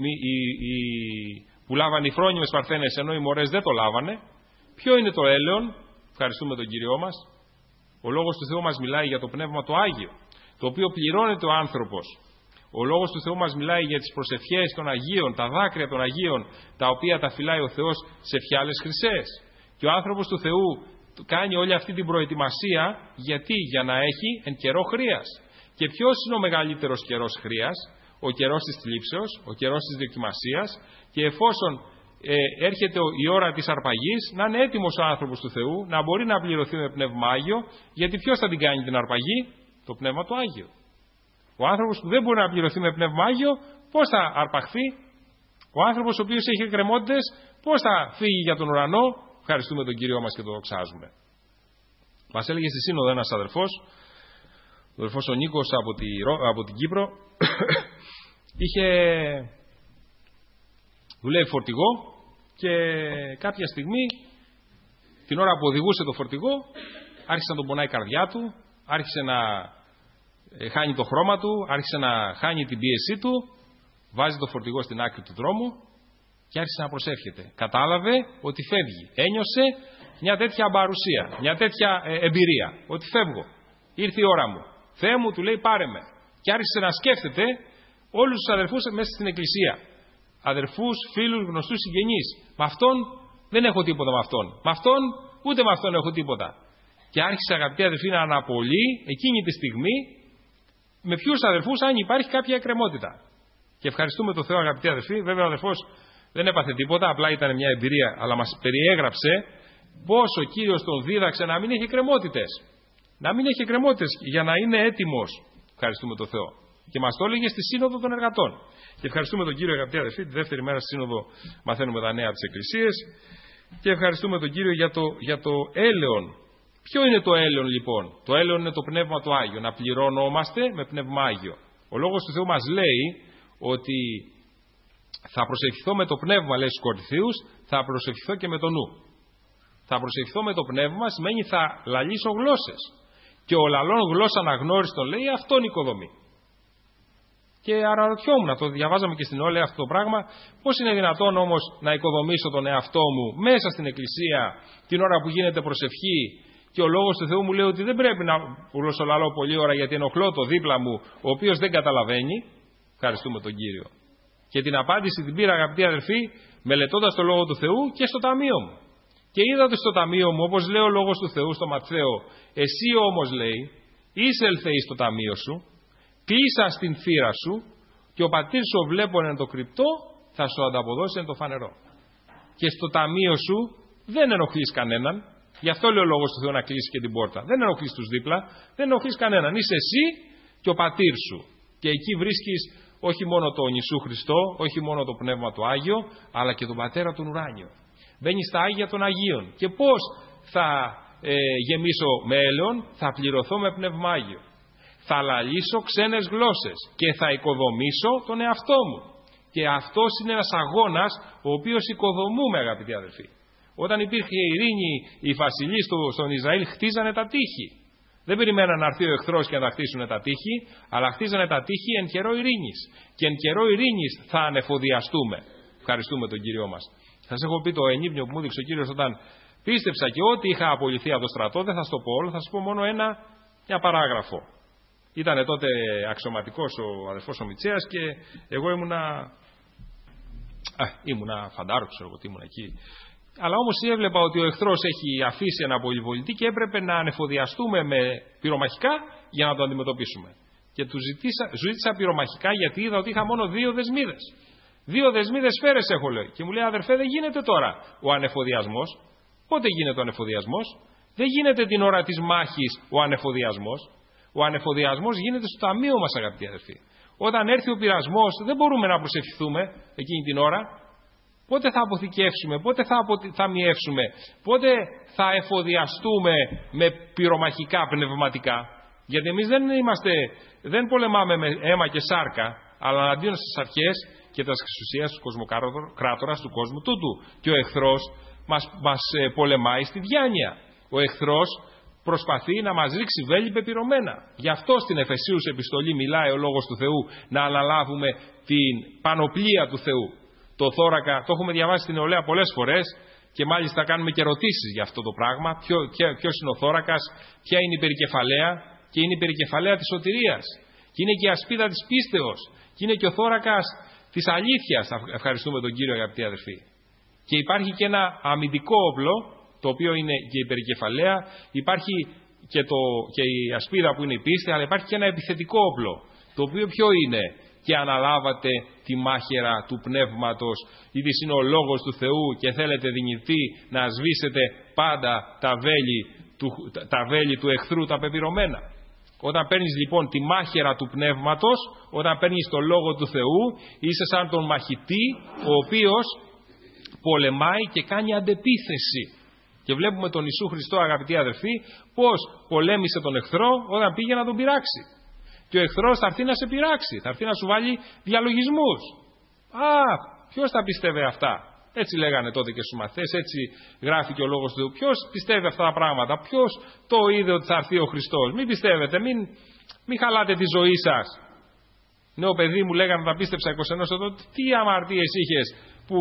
που λάβανε οι φρόνιμες παρθένες, ενώ οι μωρές δεν το λάβανε? Ποιο είναι το έλεον? Ευχαριστούμε τον Κύριό μας. Ο Λόγος του Θεού μας μιλάει για το Πνεύμα το Άγιο, το οποίο πληρώνεται ο άνθρωπος. Ο Λόγος του Θεού μας μιλάει για τις προσευχές των Αγίων, τα δάκρυα των Αγίων, τα οποία τα φυλάει ο Θεός σε φιάλες χρυσές. Και ο άνθρωπος του Θεού κάνει όλη αυτή την προετοιμασία, γιατί? Για να έχει εν καιρό χρείας. Και ποιος είναι ο μεγαλύτερος καιρός χρείας? Ο καιρός της θλίψεως, ο καιρός της δοκιμασίας, και εφόσον έρχεται η ώρα της αρπαγής, να είναι έτοιμος ο άνθρωπος του Θεού, να μπορεί να πληρωθεί με Πνεύμα Άγιο, γιατί ποιος θα την κάνει την αρπαγή? Το Πνεύμα του Άγιο. Ο άνθρωπος που δεν μπορεί να πληρωθεί με Πνεύμα Άγιο, πώς θα αρπαχθεί? Ο άνθρωπος ο οποίος έχει εκκρεμότητες, πώς θα φύγει για τον ουρανό? Ευχαριστούμε τον Κύριό μας και τον δοξάζουμε. Μας έλεγε στη Σύνοδο ένας αδερφός, ο αδερφός ο Νίκος από την Κύπρο, δουλεύει φορτηγό και κάποια στιγμή, την ώρα που οδηγούσε το φορτηγό, άρχισε να τον πονάει η καρδιά του, άρχισε να χάνει το χρώμα του, άρχισε να χάνει την πίεσή του, βάζει το φορτηγό στην άκρη του δρόμου και άρχισε να προσεύχεται. Κατάλαβε ότι φεύγει. Ένιωσε μια τέτοια παρουσία, μια τέτοια εμπειρία. Ότι φεύγω. Ήρθε η ώρα μου. Θεέ μου, του λέει, πάρε με. Και άρχισε να σκέφτεται όλους τους αδερφούς μέσα στην εκκλησία. Αδερφούς, φίλους, γνωστούς, συγγενείς. Με αυτόν δεν έχω τίποτα με αυτόν. Με αυτόν ούτε με αυτόν έχω τίποτα. Και άρχισε, αγαπητοί αδερφοί, να αναπολύει εκείνη τη στιγμή με ποιους αδερφούς, αν υπάρχει κάποια εκκρεμότητα. Και ευχαριστούμε τον Θεό, αγαπητοί αδερφοί. Βέβαια, ο αδερφός δεν έπαθε τίποτα, απλά ήταν μια εμπειρία, αλλά μας περιέγραψε πώς ο Κύριος τον δίδαξε να μην έχει εκκρεμότητες. Να μην έχει εκκρεμότητες για να είναι έτοιμος. Ευχαριστούμε τον Θεό. Και μας το έλεγε στη Σύνοδο των Εργατών. Και ευχαριστούμε τον Κύριο, αγαπητοί αδερφοί. Τη δεύτερη μέρα στη Σύνοδο μαθαίνουμε τα νέα της Εκκλησίας. Και ευχαριστούμε τον Κύριο για το έλεον. Ποιο είναι το έλεον, λοιπόν? Το έλεον είναι το Πνεύμα το Άγιο. Να πληρώνομαστε με Πνεύμα Άγιο. Ο Λόγος του Θεού μας λέει ότι θα προσευχηθώ με το Πνεύμα, λέει στους Κορινθίους, θα προσευχηθώ και με το νου. Θα προσευχηθώ με το Πνεύμα σημαίνει θα λαλήσω γλώσσες. Και ο λαλών γλώσσα αναγνώριστον, λέει, αυτόν οικοδομεί. Και αναρωτιόμουν, το διαβάζαμε και στην Όλη αυτό το πράγμα, πώς είναι δυνατόν όμως να οικοδομήσω τον εαυτό μου μέσα στην Εκκλησία την ώρα που γίνεται προσευχή και ο Λόγος του Θεού μου λέει ότι δεν πρέπει να γλωσσολαλώ πολλή ώρα γιατί ενοχλώ το δίπλα μου ο οποίος δεν καταλαβαίνει. Ευχαριστούμε τον Κύριο. Και την απάντηση την πήρα, αγαπητοί αδερφοί, μελετώντας το Λόγο του Θεού και στο ταμείο μου. Και είδα ότι στο ταμείο μου, όπως λέει ο Λόγος του Θεού στο Ματθαίο, εσύ όμως, λέει, εισέλθε εις το ταμείο σου, κλείσα στην θύρα σου και ο πατήρ σου βλέπων εν το κρυπτό θα σου ανταποδώσει εν το φανερό. Και στο ταμείο σου δεν ενοχλείς κανέναν. Γι' αυτό λέει ο Λόγος του Θεού να κλείσει και την πόρτα. Δεν ενοχλείς τους δίπλα, δεν ενοχλείς κανέναν. Είσαι εσύ και ο πατήρ σου. Και εκεί βρίσκεις όχι μόνο τον Ιησού Χριστό, όχι μόνο το Πνεύμα το Άγιο, αλλά και τον Πατέρα τον Ουράνιο. Μπαίνεις στα Άγια των Αγίων. Και πώς θα γεμίσω με έλεον? Θα πληρωθώ με Πνεύμα Άγιο. Θα λαλήσω ξένες γλώσσες και θα οικοδομήσω τον εαυτό μου. Και αυτός είναι ένας αγώνας ο οποίος οικοδομούμε, αγαπητοί αδελφοί. Όταν υπήρχε ειρήνη, οι βασιλεί στον Ισραήλ χτίζανε τα τείχη. Δεν περιμέναν να έρθει ο εχθρός και να τα χτίσουν τα τείχη, αλλά χτίζανε τα τείχη εν καιρό ειρήνης. Και εν καιρό ειρήνης θα ανεφοδιαστούμε. Ευχαριστούμε τον Κύριό μας. Σας έχω πει το ενίχνιο που μου έδειξε ο Κύριος όταν πίστεψα και ό,τι είχα απολυθεί από το στρατό, δεν θα σου το πω όλο, θα σου πω μόνο μια παράγραφο. Ήτανε τότε αξιωματικός ο αδερφός ο Μητσέας και εγώ ήμουνα φαντάρο, ξέρω εγώ τι ήμουν εκεί. Αλλά όμως έβλεπα ότι ο εχθρός έχει αφήσει ένα πολυβολητή και έπρεπε να ανεφοδιαστούμε με πυρομαχικά για να το αντιμετωπίσουμε. Και του ζήτησα πυρομαχικά γιατί είδα ότι είχα μόνο 2 δεσμίδες. 2 δεσμίδες σφαίρες έχω, λέει. Και μου λέει, αδερφέ, δεν γίνεται τώρα ο ανεφοδιασμός. Πότε γίνεται ο ανεφοδιασμός? Δεν γίνεται την ώρα της μάχης ο ανεφοδιασμός. Ο ανεφοδιασμός γίνεται στο ταμείο μας, αγαπητοί αδερφοί. Όταν έρθει ο πειρασμός, δεν μπορούμε να προσευχηθούμε εκείνη την ώρα. Πότε θα αποθηκεύσουμε, πότε θα μοιεύσουμε, πότε θα εφοδιαστούμε με πυρομαχικά πνευματικά. Γιατί εμείς δεν πολεμάμε με αίμα και σάρκα, αλλά αντίον στις αρχές και τις εξουσίες του κοσμοκράτορας του κόσμου τούτου. Και ο εχθρός μας πολεμάει στη διάνοια. Ο εχθρός προσπαθεί να μας ρίξει βέλη πεπυρωμένα. Γι' αυτό στην Εφεσίους επιστολή μιλάει ο Λόγος του Θεού να αναλάβουμε την πανοπλία του Θεού. Το θώρακα, το έχουμε διαβάσει στην Νεολαία πολλές φορές και μάλιστα κάνουμε και ερωτήσεις για αυτό το πράγμα. Ποιος είναι ο θώρακας, ποια είναι η περικεφαλαία, και είναι η περικεφαλαία της σωτηρίας. Και είναι και η ασπίδα της πίστεως. Και είναι και ο θώρακας της αλήθειας. Ευχαριστούμε τον Κύριο, αγαπητοί αδερφοί. Και υπάρχει και ένα αμυντικό όπλο, το οποίο είναι και η περικεφαλαία, υπάρχει και η ασπίδα που είναι η πίστη, αλλά υπάρχει και ένα επιθετικό όπλο, το οποίο ποιο είναι? Και αναλάβατε τη μάχαιρα του πνεύματος, ήδη είναι ο Λόγος του Θεού και θέλετε δυνητή να σβήσετε πάντα τα βέλη του εχθρού τα πεπυρωμένα. Όταν παίρνεις λοιπόν τη μάχαιρα του πνεύματος, όταν παίρνεις το Λόγο του Θεού, είσαι σαν τον μαχητή ο οποίος πολεμάει και κάνει αντεπίθεση. Και βλέπουμε τον Ιησού Χριστό, αγαπητοί αδερφοί, πώς πολέμησε τον εχθρό όταν πήγε να τον πειράξει. Και ο εχθρός θα έρθει να σε πειράξει, θα έρθει να σου βάλει διαλογισμούς. Ποιος τα πιστεύει αυτά? Έτσι λέγανε τότε και στους μαθητές, έτσι γράφει και ο Λόγος του Θεού. Ποιος πιστεύει αυτά τα πράγματα? Ποιος το είδε ότι θα έρθει ο Χριστός? Μην πιστεύετε, μην χαλάτε τη ζωή σας. Νέο παιδί μου λέγανε, τα πίστεψα 21 εδώ, τι αμαρτίες είχες που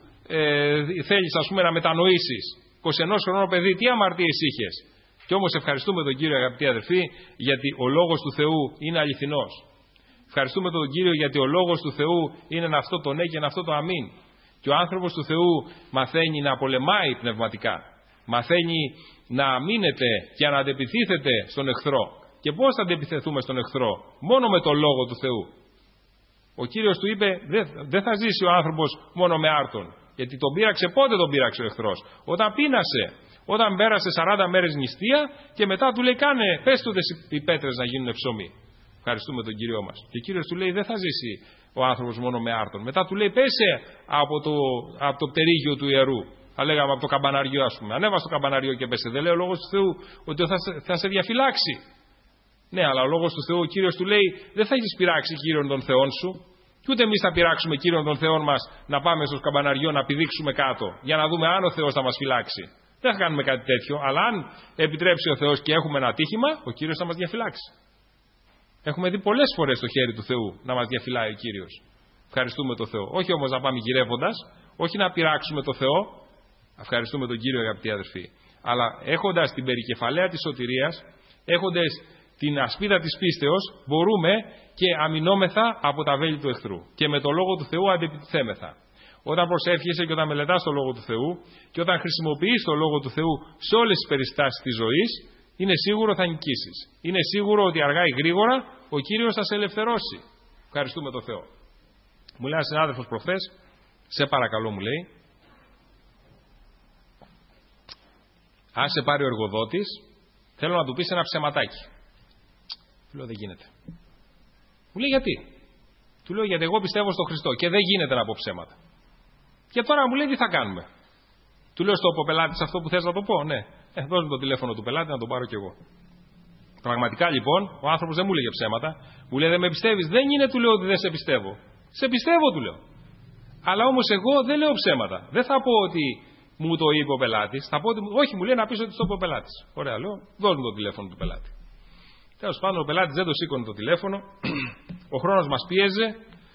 θέλεις ας πούμε να μετανοήσεις? 21 χρονών παιδί, τι αμαρτίες είχες? Κι όμως ευχαριστούμε τον Κύριο, αγαπητοί αδερφοί, γιατί ο Λόγος του Θεού είναι αληθινός. Ευχαριστούμε τον Κύριο γιατί ο Λόγος του Θεού είναι αυτό το ναι και είναι αυτό το αμήν. Και ο άνθρωπος του Θεού μαθαίνει να πολεμάει πνευματικά. Μαθαίνει να αμήνεται και να αντεπιθύθεται στον εχθρό. Και πώς θα αντεπιθεθούμε στον εχθρό? Μόνο με το Λόγο του Θεού. Ο Κύριος του είπε, δεν θα ζήσει ο άνθρωπος μόνο με άρτον. Γιατί τον πείραξε, πότε τον πείραξε ο εχθρός? Όταν πείνασε. Όταν πέρασε 40 μέρες νηστεία και μετά του λέει, πες του οι πέτρες να γίνουν ψωμί. Ευχαριστούμε τον Κύριό μας. Και ο Κύριος του λέει, δεν θα ζήσει ο άνθρωπος μόνο με άρτον. Μετά του λέει, πέσε από το πτερίγιο του ιερού. Θα λέγαμε από το καμπαναριό, ας πούμε. Ανέβα στο καμπαναριό και πέσε. Δεν λέει ο Λόγος του Θεού ότι θα σε διαφυλάξει? Ναι, αλλά ο Λόγος του Θεού, ο Κύριος του λέει, δεν θα έχεις πειράξει Κύριον των Θεών σου. Και ούτε εμείς θα πειράξουμε Κύριον των Θεών μας να πάμε στο καμπαναριό να πηδήξουμε κάτω για να δούμε αν ο Θεός θα μας φυλάξει. Δεν θα κάνουμε κάτι τέτοιο, αλλά αν επιτρέψει ο Θεός και έχουμε ένα ατύχημα, ο Κύριος θα μας διαφυλάξει. Έχουμε δει πολλές φορές το χέρι του Θεού να μας διαφυλάει ο Κύριος. Ευχαριστούμε τον Θεό. Όχι όμως να πάμε γυρεύοντας, όχι να πειράξουμε τον Θεό. Ευχαριστούμε τον Κύριο, αγαπητοί αδερφοί. Αλλά έχοντας την περικεφαλαία της σωτηρίας, έχοντας την ασπίδα της πίστεως, μπορούμε και αμυνόμεθα από τα βέλη του εχθρού. Και με το Λόγο του Θεού αντεπιτιθέμεθα. Όταν προσεύχεσαι και όταν μελετάς το Λόγο του Θεού και όταν χρησιμοποιείς το Λόγο του Θεού σε όλες τις περιστάσεις της ζωής, είναι σίγουρο θα νικήσεις. Είναι σίγουρο ότι αργά ή γρήγορα ο Κύριος θα σε ελευθερώσει. Ευχαριστούμε τον Θεό. Μου λέει ένας συνάδελφος προχθές, σε παρακαλώ μου λέει, αν σε πάρει ο εργοδότης, θέλω να του πεις ένα ψεματάκι. Του λέω δεν γίνεται. Μου λέει γιατί? Του λέω γιατί εγώ πιστεύω στο Χριστό και δεν γίνεται να πω ψέματα. Και τώρα μου λέει τι θα κάνουμε. Του λέω στο πελάτη αυτό που θες να το πω, ναι. Δώσ' μου το τηλέφωνο του πελάτη να τον πάρω κι εγώ. Πραγματικά λοιπόν ο άνθρωπος δεν μου λέγε ψέματα. Μου λέει δεν με πιστεύεις? Δεν είναι, του λέω, ότι δεν σε πιστεύω. Σε πιστεύω, του λέω. Αλλά όμως εγώ δεν λέω ψέματα. Δεν θα πω ότι μου το είπε ο πελάτης. Θα πω ότι όχι, μου λέει να πεις ότι το είπε ο πελάτης. Ωραία, λέω, δώσ' μου το τηλέφωνο του πελάτη. Τέλος πάντων ο πελάτης δεν το σήκωνε το τηλέφωνο. Ο χρόνος μας πίεζε.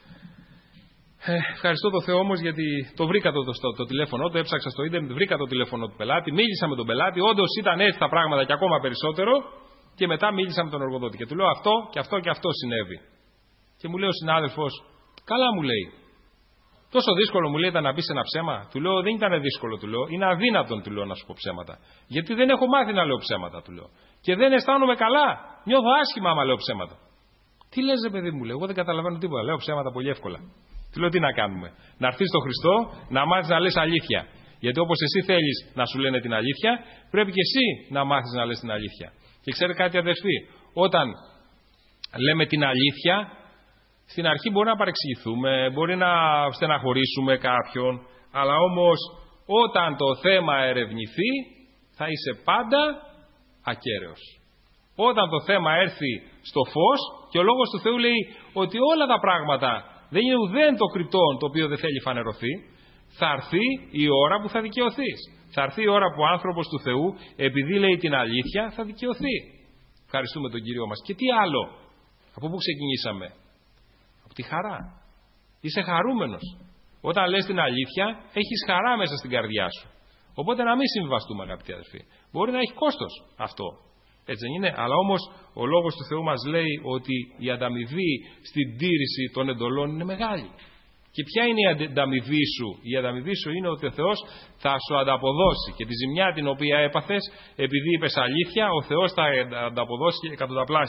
Ευχαριστώ τον Θεό όμως γιατί το βρήκα το τηλέφωνο, το έψαξα στο ίντερνετ, βρήκα το τηλέφωνο του πελάτη, μίλησα με τον πελάτη, όντως ήταν έτσι τα πράγματα και ακόμα περισσότερο και μετά μίλησα με τον εργοδότη και του λέω αυτό και αυτό και αυτό συνέβη. Και μου λέει ο συνάδελφος, καλά μου λέει, τόσο δύσκολο μου λέει ήταν να πεις ένα ψέμα? Του λέω δεν ήταν δύσκολο, του λέω, είναι αδύνατον, του λέω, να σου πω ψέματα. Γιατί δεν έχω μάθει να λέω ψέματα, του λέω. Και δεν αισθάνομαι καλά, νιώθω άσχημα άμα λέω ψέματα. Τι λες ρε παιδί μου, λέει, εγώ δεν καταλαβαίνω τίποτα, λέω ψέματα πολύ εύκολα. Του λέω τι να κάνουμε. Να έρθεις στον Χριστό, να μάθεις να λες αλήθεια. Γιατί όπως εσύ θέλεις να σου λένε την αλήθεια, πρέπει και εσύ να μάθεις να λες την αλήθεια. Και ξέρετε κάτι αδερφοί, όταν λέμε την αλήθεια, στην αρχή μπορεί να παρεξηγηθούμε, μπορεί να στεναχωρήσουμε κάποιον, αλλά όμως όταν το θέμα ερευνηθεί, θα είσαι πάντα ακέραιος. Όταν το θέμα έρθει στο φως, και ο Λόγος του Θεού λέει ότι όλα τα πράγματα δεν είναι ουδέν το κρυπτόν το οποίο δεν θέλει φανερωθεί, θα έρθει η ώρα που θα δικαιωθείς. Θα έρθει η ώρα που ο άνθρωπος του Θεού, επειδή λέει την αλήθεια, θα δικαιωθεί. Ευχαριστούμε τον Κύριο μας. Και τι άλλο? Από πού ξεκινήσαμε? Από τη χαρά. Είσαι χαρούμενος. Όταν λες την αλήθεια, έχεις χαρά μέσα στην καρδιά σου. Οπότε να μην συμβιβαστούμε, αγαπητοί αδελφοί. Μπορεί να έχει κόστος αυτό. Έτσι δεν είναι? Αλλά όμως ο Λόγος του Θεού μας λέει ότι η ανταμοιβή στην τήρηση των εντολών είναι μεγάλη. Και ποια είναι η ανταμοιβή σου? Η ανταμοιβή σου είναι ότι ο Θεός θα σου ανταποδώσει. Και τη ζημιά την οποία έπαθες, επειδή είπες αλήθεια, ο Θεός θα ανταποδώσει εκατονταπλάσια.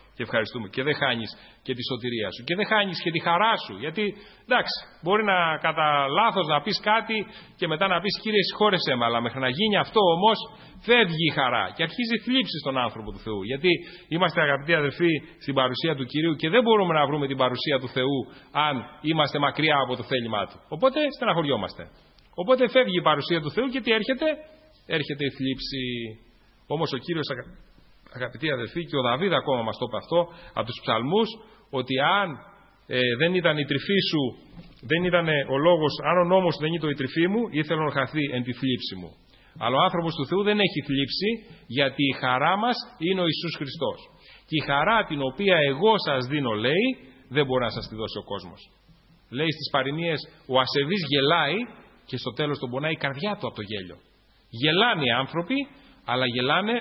Και ευχαριστούμε. Και δεν χάνεις και τη σωτηρία σου. Και δεν χάνεις και τη χαρά σου. Γιατί, εντάξει, μπορεί να κατά λάθος να πεις κάτι και μετά να πεις Κύριε συγχώρεσέ με. Αλλά μέχρι να γίνει αυτό όμως φεύγει η χαρά. Και αρχίζει η θλίψη στον άνθρωπο του Θεού. Γιατί είμαστε αγαπητοί αδελφοί στην παρουσία του Κυρίου και δεν μπορούμε να βρούμε την παρουσία του Θεού αν είμαστε μακριά από το θέλημά του. Οπότε στεναχωριόμαστε. Οπότε φεύγει η παρουσία του Θεού και τι έρχεται? Έρχεται η θλίψη. Όμως ο Κύριος, αγαπητοί αδελφοί, και ο Δαβίδ ακόμα μας το είπε αυτό από τους ψαλμούς, ότι αν δεν ήταν η τρυφή σου, δεν ήταν ο λόγος, αν ο νόμος δεν ήταν η τρυφή μου, ήθελα να χαθεί εν τη θλίψη μου. Αλλά ο άνθρωπος του Θεού δεν έχει θλίψη, γιατί η χαρά μας είναι ο Ιησούς Χριστός. Και η χαρά την οποία εγώ σας δίνω, λέει, δεν μπορεί να σας τη δώσει ο κόσμος. Λέει στις παροιμίες, ο ασεβής γελάει και στο τέλος τον πονάει η καρδιά του από το γέλιο. Γελάνε οι άνθρωποι, αλλά γελάνε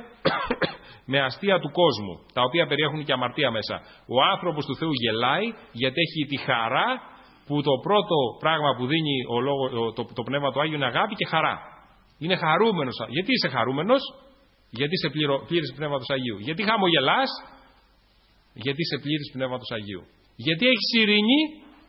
με αστεία του κόσμου, τα οποία περιέχουν και αμαρτία μέσα. Ο άνθρωπος του Θεού γελάει γιατί έχει τη χαρά, που το πρώτο πράγμα που δίνει το Πνεύμα του Άγιο είναι αγάπη και χαρά. Είναι χαρούμενος. Γιατί είσαι χαρούμενος? Γιατί είσαι πλήρης Πνεύματος Αγίου. Γιατί χαμογελάς? Γιατί είσαι πλήρης Πνεύματος Αγίου. Γιατί έχεις ειρήνη?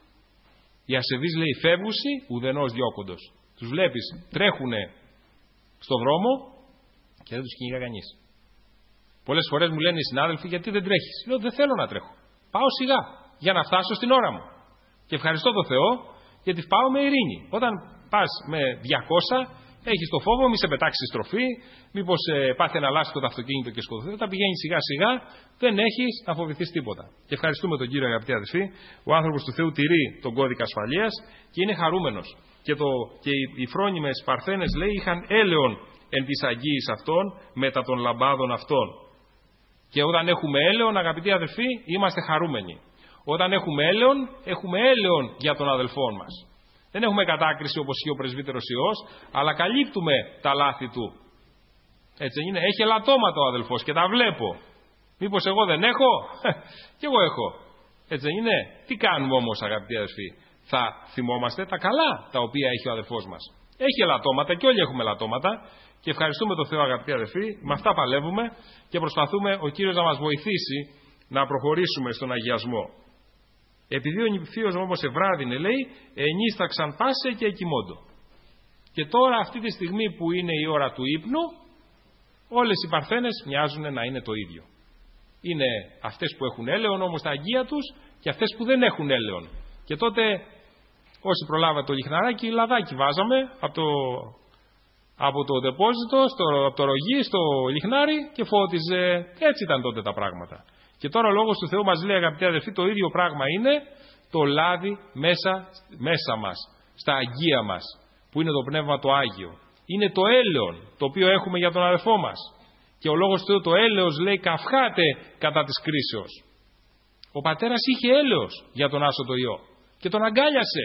Οι ασεβείς, λέει, φεύγουσι ουδενός διώκοντος. Τους βλέπεις, τρέχουνε στον δρόμο και δεν τους κυνηγά κανείς. Πολλές φορές μου λένε οι συνάδελφοι, γιατί δεν τρέχεις? Λέω, δεν θέλω να τρέχω. Πάω σιγά για να φτάσω στην ώρα μου. Και ευχαριστώ τον Θεό γιατί πάω με ειρήνη. Όταν πας με 200, έχεις το φόβο μη σε πετάξει στη στροφή, μήπως πάθει ένα λάστιχο το αυτοκίνητο και σκοτωθεί. Όταν πηγαίνεις σιγά σιγά, δεν έχεις να φοβηθείς τίποτα. Και ευχαριστούμε τον Κύριο, αγαπητοί αδελφοί. Ο άνθρωπος του Θεού τηρεί τον κώδικα ασφαλείας και είναι χαρούμενος. Και οι φρόνιμες παρθένες, λέει, είχαν έλεον εν της αγγίης αυτών μετά των λαμπάδων αυτών. Και όταν έχουμε έλεον, αγαπητοί αδελφοί, είμαστε χαρούμενοι. Όταν έχουμε έλεον για τον αδελφό μας. Δεν έχουμε κατάκριση όπως είχε ο πρεσβύτερος Ιώς, αλλά καλύπτουμε τα λάθη του. Έτσι είναι. Έχει ελαττώματα ο αδελφός και τα βλέπω. Μήπως εγώ δεν έχω? Κι εγώ έχω. Έτσι είναι. Τι κάνουμε όμως, αγαπητοί αδελφοί? Θα θυμόμαστε τα καλά τα οποία έχει ο αδελφός μας. Έχει ελαττώματα και όλοι έχουμε ελαττώματα. Και ευχαριστούμε τον Θεό, αγαπητοί αδελφοί. Με αυτά παλεύουμε και προσπαθούμε ο Κύριος να μας βοηθήσει να προχωρήσουμε στον αγιασμό. Επειδή ο νηπιθείος μου όμως ευράδυνε, λέει, ενίσταξαν πάσε και εκοιμώντο. Και τώρα αυτή τη στιγμή που είναι η ώρα του ύπνου, όλες οι παρθένες μοιάζουν να είναι το ίδιο. Είναι αυτές που έχουν έλεον όμως τα αγγεία τους και αυτές που δεν έχουν έλεον. Και τότε όσοι προλάβατε το λιχναράκι, λαδάκι βάζαμε από το δεπόζιτο, από το ρογί στο λιχνάρι και φώτιζε. Έτσι ήταν τότε τα πράγματα. Και τώρα ο Λόγος του Θεού μας λέει, αγαπητοί αδελφοί, το ίδιο πράγμα είναι το λάδι μέσα μας, στα αγγεία μας, που είναι το Πνεύμα το Άγιο. Είναι το έλεον το οποίο έχουμε για τον αδελφό μας. Και ο Λόγος του Θεού το έλεος, λέει, καυχάται κατά της κρίσεως. Ο πατέρας είχε έλεος για τον άσωτο Υιό και τον αγκάλιασε.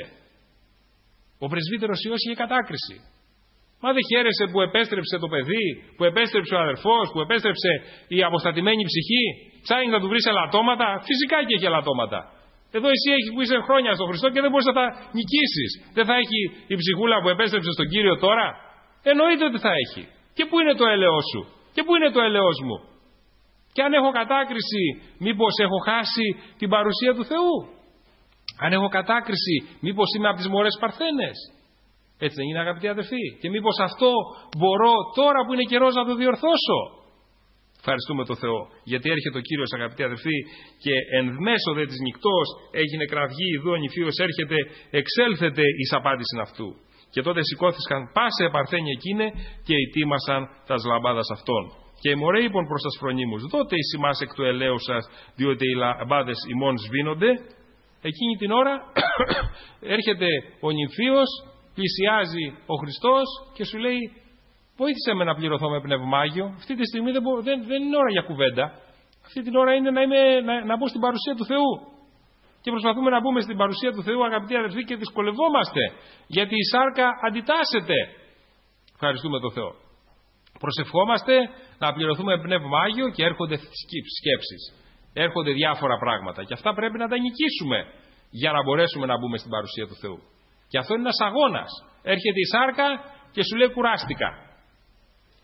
Ο πρεσβύτερος Υιός είχε κατάκριση. Μα δεν χαίρεσαι που επέστρεψε το παιδί, που επέστρεψε ο αδερφός, που επέστρεψε η αποστατημένη ψυχή? Ψάχνει να του βρεις ελαττώματα? Φυσικά και έχει ελαττώματα. Εδώ εσύ έχεις που είσαι χρόνια στον Χριστό και δεν μπορείς να τα νικήσεις. Δεν θα έχει η ψυχούλα που επέστρεψε στον Κύριο τώρα? Εννοείται ότι θα έχει. Και πού είναι το έλεος σου? Και πού είναι το έλεος μου? Και αν έχω κατάκριση, μήπως έχω χάσει την παρουσία του Θεού? Αν έχω κατάκριση, μήπως είμαι από τις μωρές παρθένες? Έτσι δεν είναι, αγαπητοί αδελφοί? Και μήπως αυτό μπορώ τώρα που είναι καιρός να το διορθώσω? Ευχαριστούμε τον Θεό, γιατί έρχεται ο Κύριος, αγαπητοί αδελφοί, και εν μέσω δε της νυκτός έγινε κραυγή, ιδού ο νηφίος έρχεται, εξέλθετε εις απάντησιν αυτού. Και τότε σηκώθηκαν πάσε παρθένοι εκείνε και ετοίμασαν τας λαμπάδας αυτών. Και οι μωρέ είπαν προς τας φρονίμους, δότε εις ημάς εκ του ελαίου σας, διότι οι λαμπάδες ημών σβήνονται. Εκείνη την ώρα έρχεται ο νυμφίος, πλησιάζει ο Χριστός και σου λέει, βοήθησε με να πληρωθώ με Πνεύμα Άγιο. Αυτή τη στιγμή δεν είναι ώρα για κουβέντα. Αυτή την ώρα είναι να μπω στην παρουσία του Θεού. Και προσπαθούμε να μπούμε στην παρουσία του Θεού, αγαπητοί αδελφοί, και δυσκολευόμαστε. Γιατί η σάρκα αντιτάσσεται. Ευχαριστούμε τον Θεό. Προσευχόμαστε να πληρωθούμε με Πνεύμα Άγιο και έρχονται σκέψεις. Έρχονται διάφορα πράγματα. Και αυτά πρέπει να τα νικήσουμε για να μπορέσουμε να μπούμε στην παρουσία του Θεού. Και αυτό είναι ένας αγώνας. Έρχεται η σάρκα και σου λέει κουράστηκα.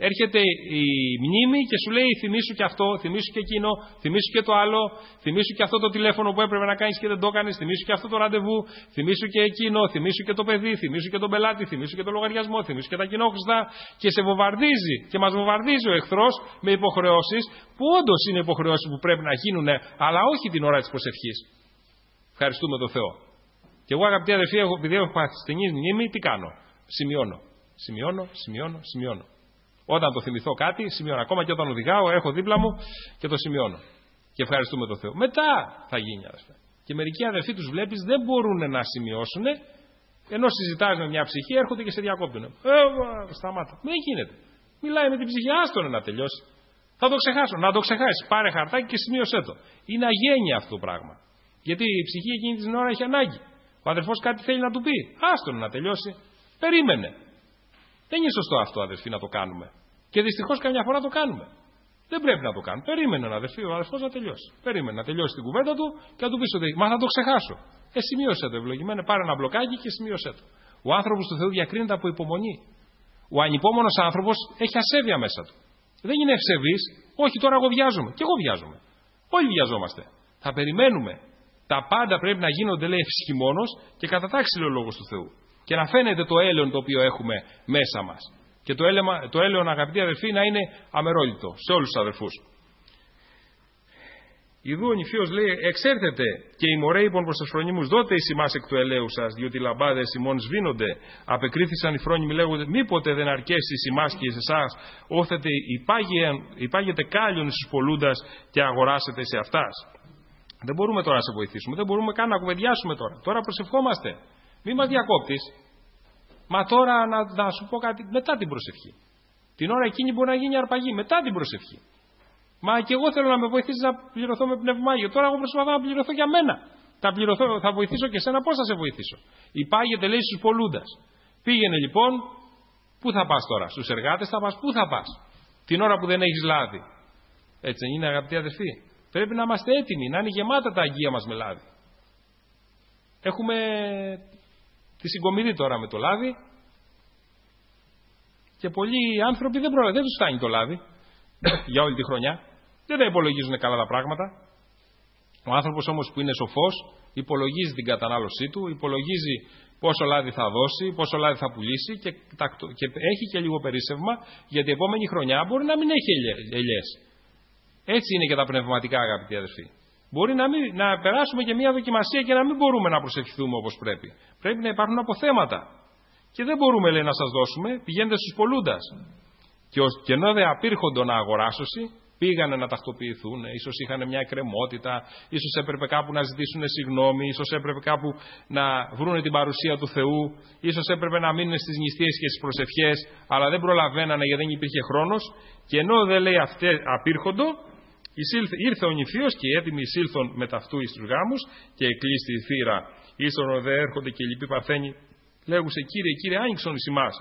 έρχεται η μνήμη και σου λέει θυμήσου και αυτό, θυμήσου και εκείνο, θυμήσου και το άλλο, θυμήσου και αυτό το τηλέφωνο που έπρεπε να κάνεις και δεν το έκανες, θυμήσου και αυτό το ραντεβού, θυμήσου και εκείνο, θυμήσου και το παιδί, θυμήσου και τον πελάτη, θυμήσου και το λογαριασμό, θυμήσου και τα κοινόχρηστα και σε βομβαρδίζει και μας βομβαρδίζει ο εχθρός με υποχρεώσεις που όντως είναι υποχρεώσεις που πρέπει να γίνουν, αλλά όχι την ώρα της προσευχής. Ευχαριστούμε τον Θεό. Και εγώ, αγαπητοί αδερφοί, επειδή έχω ασθενή μνήμη, τι κάνω? Σημειώνω. Όταν το θυμηθώ κάτι, σημειώνω. Ακόμα και όταν οδηγάω, έχω δίπλα μου και το σημειώνω. Και ευχαριστούμε τον Θεό. Μετά θα γίνει, αδερφέ. Και μερικοί αδερφοί τους βλέπεις δεν μπορούν να σημειώσουν, ενώ συζητάς με μια ψυχή, έρχονται και σε διακόπτουν. Σταμάτα. Δεν γίνεται. Μιλάει με την ψυχή, άστονε να τελειώσει. Θα το ξεχάσω. Να το ξεχάσεις. Πάρε χαρτάκι και σημείωσέ το. Είναι αγένεια αυτό το πράγμα. Γιατί η ψυχή εκείνη την ώρα έχει ανάγκη. Ο αδερφός κάτι θέλει να του πει. Άστονε να τελειώσει. Περίμενε. Δεν είναι σωστό αυτό, αδερφοί, να το κάνουμε. Και δυστυχώς καμιά φορά το κάνουμε. Δεν πρέπει να το κάνουμε. Περίμενε ο αδερφός να τελειώσει. Περίμενε να τελειώσει την κουβέντα του και να του πει ότι μα θα το ξεχάσω. Σημείωσέ το, ευλογημένε, πάρε ένα μπλοκάκι και σημείωσέ το. Ο άνθρωπος του Θεού διακρίνεται από υπομονή. Ο ανυπόμονος άνθρωπος έχει ασέβεια μέσα του. Δεν είναι ευσεβής. Όχι, τώρα εγώ βιάζομαι. Και εγώ βιάζομαι. Όλοι βιαζόμαστε. Θα περιμένουμε. Τα πάντα πρέπει να γίνονται, λέει, ευσχημόνος και κατά τάξη, λέει ο λόγος του Θεού. Και να φαίνεται το έλεον το οποίο έχουμε μέσα μας. Και το έλεον, αγαπητοί αδερφοί, να είναι αμερόληπτο σε όλους τους αδερφούς. Ιδού ο νηφίος λέει: εξέρθετε και οι μορέιπων προς τους φρονίμους, δότε εις ημάς εκ του ελαίου σας, διότι οι λαμπάδες ημών σβήνονται. Απεκρίθησαν οι φρόνιμοι λέγονται: μήποτε δεν αρκέσει εις ημάς και εις εσάς, όθετε υπάγεται κάλλιον εις τους πολλούντας και αγοράσετε σε αυτάς. Δεν μπορούμε τώρα να σε βοηθήσουμε, δεν μπορούμε καν να κουβεντιάσουμε τώρα. Τώρα προσευχόμαστε. Μη μας διακόπτεις. Μα τώρα να σου πω κάτι μετά την προσευχή. Την ώρα εκείνη μπορεί να γίνει αρπαγή μετά την προσευχή. Μα και εγώ θέλω να με βοηθήσεις να πληρωθώ με πνευμάγιο. Τώρα εγώ προσπαθώ να πληρωθώ για μένα. Θα βοηθήσω και εσένα, πώς θα σε βοηθήσω? Υπάγεται, λέει, στους πολλούντας. Πήγαινε λοιπόν, πού θα πας τώρα? Στους εργάτες θα πας, πού θα πας? Την ώρα που δεν έχεις λάδι. Έτσι είναι, αγαπητοί αδερφοί? Πρέπει να είμαστε έτοιμοι, να είναι γεμάτα τα αγγεία μας με λάδι. Έχουμε τη συγκομιδή τώρα με το λάδι και πολλοί άνθρωποι δεν τους φτάνει το λάδι για όλη τη χρονιά. Δεν τα υπολογίζουν καλά τα πράγματα. Ο άνθρωπος όμως που είναι σοφός υπολογίζει την κατανάλωσή του, υπολογίζει πόσο λάδι θα δώσει, πόσο λάδι θα πουλήσει και έχει και λίγο περίσσευμα, γιατί η επόμενη χρονιά μπορεί να μην έχει ελιές. Έτσι είναι και τα πνευματικά, αγαπητοί αδερφοί. Μπορεί να περάσουμε και μια δοκιμασία και να μην μπορούμε να προσευχηθούμε όπως πρέπει. Πρέπει να υπάρχουν αποθέματα. Και δεν μπορούμε, λέει, να σας δώσουμε, πηγαίνετε στους πολλούντας. Και ενώ δε απήρχοντο να αγοράσωση, πήγανε να τακτοποιηθούν, ίσως είχαν μια εκκρεμότητα, ίσως έπρεπε κάπου να ζητήσουν συγγνώμη, ίσως έπρεπε κάπου να βρούνε την παρουσία του Θεού, ίσως έπρεπε να μείνουν στις νηστείες και στις προσευχές, αλλά δεν προλαβαίνανε γιατί δεν υπήρχε χρόνος. Και ενώ δεν λέει απήρχοντο, ήρθε ο νηφίος και οι έτοιμοι εισήλθον με ταυτού εις τους γάμους και εκλείστη η θύρα. Ίσον δε έρχονται και οι λοιποί παρθένοι, λέγουσε: Κύριε, Κύριε, άνοιξον εις ημάς.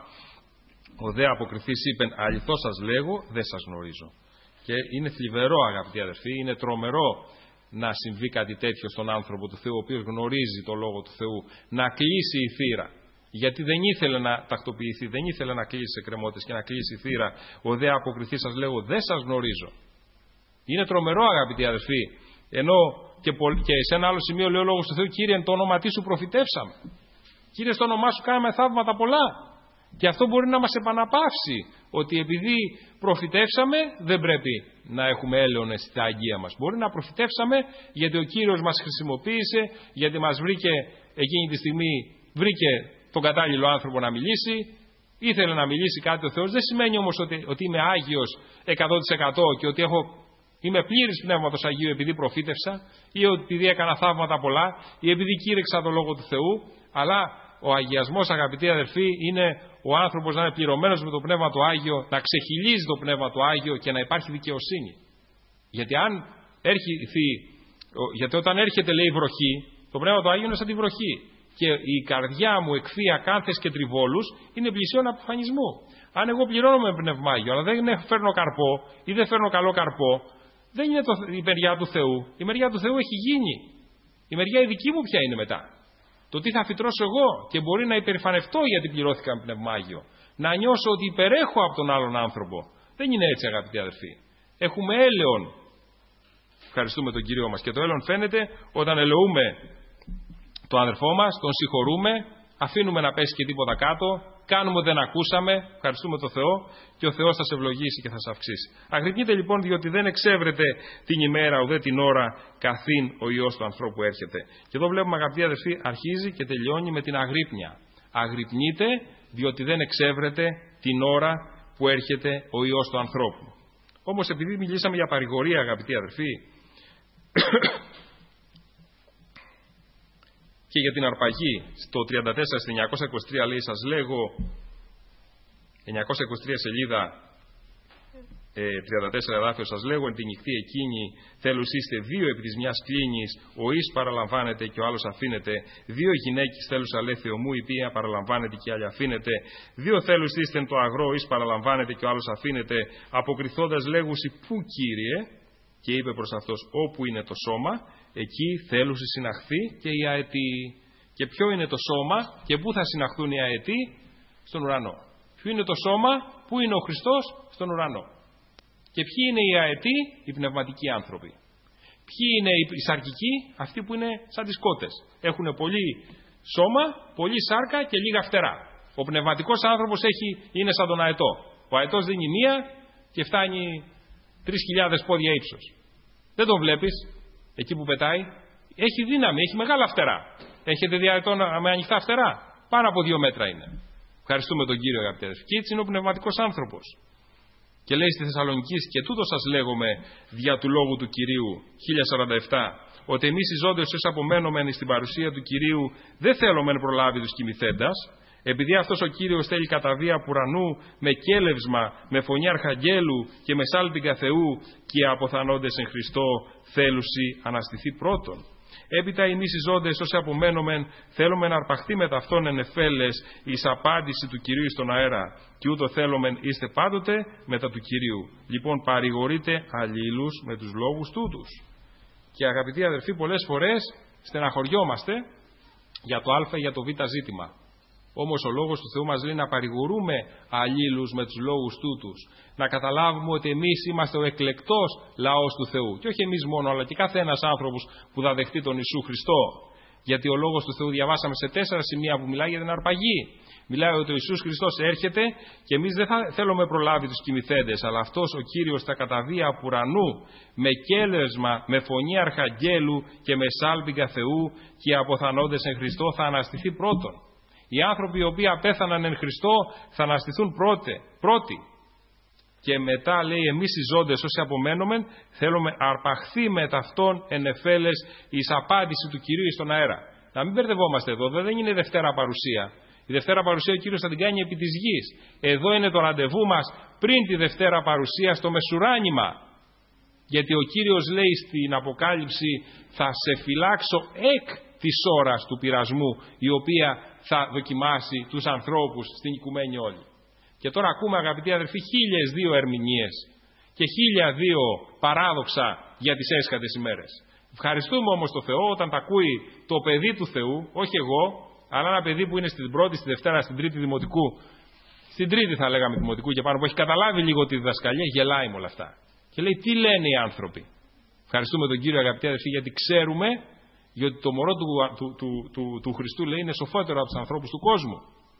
Ο δε αποκριθής είπεν: αληθώς σας λέγω, δεν σας γνωρίζω. Και είναι θλιβερό, αγαπητοί αδερφοί, είναι τρομερό να συμβεί κάτι τέτοιο στον άνθρωπο του Θεού, ο οποίος γνωρίζει το Λόγο του Θεού, να κλείσει η θύρα. Γιατί δεν ήθελε να τακτοποιηθεί, δεν ήθελε να κλείσει εκκρεμότητες και να κλείσει η θύρα. Ο δε αποκριθής σας λέγω, δεν σας γνωρίζω. Είναι τρομερό, αγαπητοί αδερφοί, ενώ και σε ένα άλλο σημείο λέει ο Λόγος του Θεού: Κύριε, εν το όνομα τι σου προφητεύσαμε. Κύριε, στο όνομά σου κάναμε θαύματα πολλά. Και αυτό μπορεί να μας επαναπαύσει ότι επειδή προφητεύσαμε δεν πρέπει να έχουμε έλεονες στα αγγεία μας. Μπορεί να προφητεύσαμε γιατί ο Κύριος μας χρησιμοποίησε, γιατί μας βρήκε εκείνη τη στιγμή, βρήκε τον κατάλληλο άνθρωπο να μιλήσει, ήθελε να μιλήσει κάτι ο Θεός. Δεν σημαίνει όμως ότι είμαι Άγιος 100% και ότι είμαι πλήρης Πνεύματος Αγίου επειδή προφήτευσα ή επειδή έκανα θαύματα πολλά ή επειδή κήρυξα το Λόγο του Θεού, αλλά ο αγιασμός, αγαπητοί αδερφοί, είναι ο άνθρωπος να είναι πληρωμένος με το Πνεύμα του Άγιο, να ξεχυλίζει το Πνεύμα του Άγιο και να υπάρχει δικαιοσύνη. Γιατί όταν έρχεται, λέει, βροχή, το Πνεύμα του Άγιο είναι σαν τη βροχή. Και η καρδιά μου εκφύει ακάνθες και τριβόλους, είναι πλησίον αποφανισμού. Αν εγώ πληρώνω με πνευμάγιο, αλλά δεν φέρνω καρπό ή δεν φέρνω καλό καρπό, δεν είναι η μεριά του Θεού. Η μεριά του Θεού έχει γίνει. Η μεριά η δική μου ποια είναι μετά? Το τι θα φυτρώσω εγώ, και μπορεί να υπερηφανευτώ γιατί πληρώθηκα με πνευμάγιο. να νιώσω ότι υπερέχω από τον άλλον άνθρωπο. Δεν είναι έτσι, αγαπητοί αδερφοί. Έχουμε έλεον. Ευχαριστούμε τον Κύριό μας. Και το έλεον φαίνεται όταν ελεούμε τον αδερφό μας, τον συγχωρούμε, αφήνουμε να πέσει και τίποτα κάτω, κάνουμε ότι δεν ακούσαμε, ευχαριστούμε τον Θεό και ο Θεός θα σε ευλογήσει και θα σε αυξήσει. Αγρυπνείτε λοιπόν, διότι δεν εξεύρετε την ημέρα ουδέ την ώρα καθήν ο Υιός του ανθρώπου έρχεται. Και εδώ βλέπουμε, αγαπητοί αδερφοί, αρχίζει και τελειώνει με την αγρύπνια. Αγρυπνείτε, διότι δεν εξεύρετε την ώρα που έρχεται ο Υιός του ανθρώπου. Όμως, επειδή μιλήσαμε για παρηγορία, αγαπητοί αδερφοί, και για την αρπαγή, στο 34 στη 923 λέει, σας λέγω, 923 σελίδα, 34 εδάφιο, σας λέγω, εν τη νυχτή εκείνη θέλους είστε δύο επί της μιας κλίνης, ο εις παραλαμβάνεται και ο άλλος αφήνεται, δύο γυναίκες θέλους αλέθεο μου, η οποία παραλαμβάνεται και η άλλη αφήνεται, δύο θέλους είστε εν το αγρό, εις παραλαμβάνεται και ο άλλος αφήνεται, αποκριθώντας λέγουσι πού Κύριε, και είπε προς αυτός, όπου είναι το σώμα, εκεί θέλουσι συναχθεί και οι αετοί. Και ποιο είναι το σώμα και πού θα συναχθούν οι αετοί? Στον ουρανό. Ποιο είναι το σώμα, πού είναι ο Χριστός? Στον ουρανό. Και ποιοι είναι οι αετοί? Οι πνευματικοί άνθρωποι. Ποιοι είναι οι σαρκικοί? Αυτοί που είναι σαν τις κότες. Έχουν πολύ σώμα, πολύ σάρκα και λίγα φτερά. Ο πνευματικός άνθρωπος είναι σαν τον αετό. Ο αετός δίνει μία και φτάνει 3.000 πόδια ύψος. Δεν τον βλέπεις εκεί που πετάει. Έχει δύναμη, έχει μεγάλα φτερά. Έχετε δει αετό με ανοιχτά φτερά? Πάνω από 2 μέτρα είναι. Ευχαριστούμε τον Κύριο, αγαπητοί αδελφοί. Και έτσι είναι ο πνευματικός άνθρωπος. Και λέει στη Θεσσαλονική, και τούτο σας λέγομαι δια του λόγου του Κυρίου, 1047, ότι εμείς οι ζώντες ως απομένομεν στην παρουσία του Κυρίου δεν θέλομεν προλάβει τους κοιμηθέντας, επειδή αυτός ο Κύριος θέλει κατά βία πουρανού, με κέλευσμα, με φωνή αρχαγγέλου και με σάλπιγγα Θεού, και οι αποθανόντες εν Χριστώ θέλουσι αναστηθεί πρώτον. Έπειτα εμείς οι ζώντες ως απομένομεν θέλουμε να αρπαχθεί με ταυτόν εν εφέλες εις απάντηση του Κυρίου στον αέρα, και ούτω θέλομεν είστε πάντοτε μετά του Κυρίου. Λοιπόν, παρηγορείτε αλλήλους με τους λόγους τούτους. Και αγαπητοί αδερφοί, πολλές φορές στεναχωριόμαστε για το α ή για το β ζήτημα. Όμως ο λόγος του Θεού μας λέει να παρηγορούμε αλλήλους με τους λόγους τούτους. Να καταλάβουμε ότι εμείς είμαστε ο εκλεκτός λαός του Θεού. Και όχι εμείς μόνο, αλλά και κάθε ένας άνθρωπος που θα δεχτεί τον Ιησού Χριστό. Γιατί ο λόγος του Θεού διαβάσαμε σε 4 σημεία που μιλάει για την αρπαγή. Μιλάει ότι ο Ιησούς Χριστός έρχεται και εμείς δεν θα θέλουμε προλάβει τους κοιμηθέντες, αλλά αυτός ο Κύριος θα καταβεί από ουρανού με κέλεσμα, με φωνή αρχαγγέλου και με σάλπιγγα Θεού, και οι αποθανόντες εν Χριστώ θα αναστηθεί πρώτον. Οι άνθρωποι οι οποίοι απέθαναν εν Χριστώ θα αναστηθούν πρώτοι. Και μετά λέει εμείς οι ζώντες όσοι απομένομεν θέλουμε αρπαχθεί με ταυτόν εν εφέλες εις απάντηση του Κυρίου στον αέρα. Να μην μπερδευόμαστε εδώ, δεν είναι η Δευτέρα παρουσία. Η Δευτέρα παρουσία ο Κύριος θα την κάνει επί της γης. Εδώ είναι το ραντεβού μας πριν τη Δευτέρα παρουσία στο μεσουράνημα. Γιατί ο Κύριος λέει στην Αποκάλυψη, θα σε φυλάξω εκ της ώρας του πειρασμού, η οποία θα δοκιμάσει τους ανθρώπους στην οικουμένη όλη. Και τώρα ακούμε, αγαπητοί αδερφοί, 1002 ερμηνείες και 1002 παράδοξα για τις έσχατες ημέρες. Ευχαριστούμε όμως το Θεό όταν τα ακούει το παιδί του Θεού, όχι εγώ, αλλά ένα παιδί που είναι στην πρώτη, στη Δευτέρα, στην τρίτη δημοτικού, στην τρίτη θα λέγαμε δημοτικού και πάνω, που έχει καταλάβει λίγο τη διδασκαλία, γελάει με όλα αυτά. Και λέει, τι λένε οι άνθρωποι? Ευχαριστούμε τον Κύριο, αγαπητοί αδερφοί, γιατί ξέρουμε, γιατί το μωρό του Χριστού, λέει, είναι σοφότερο από τους ανθρώπους του κόσμου.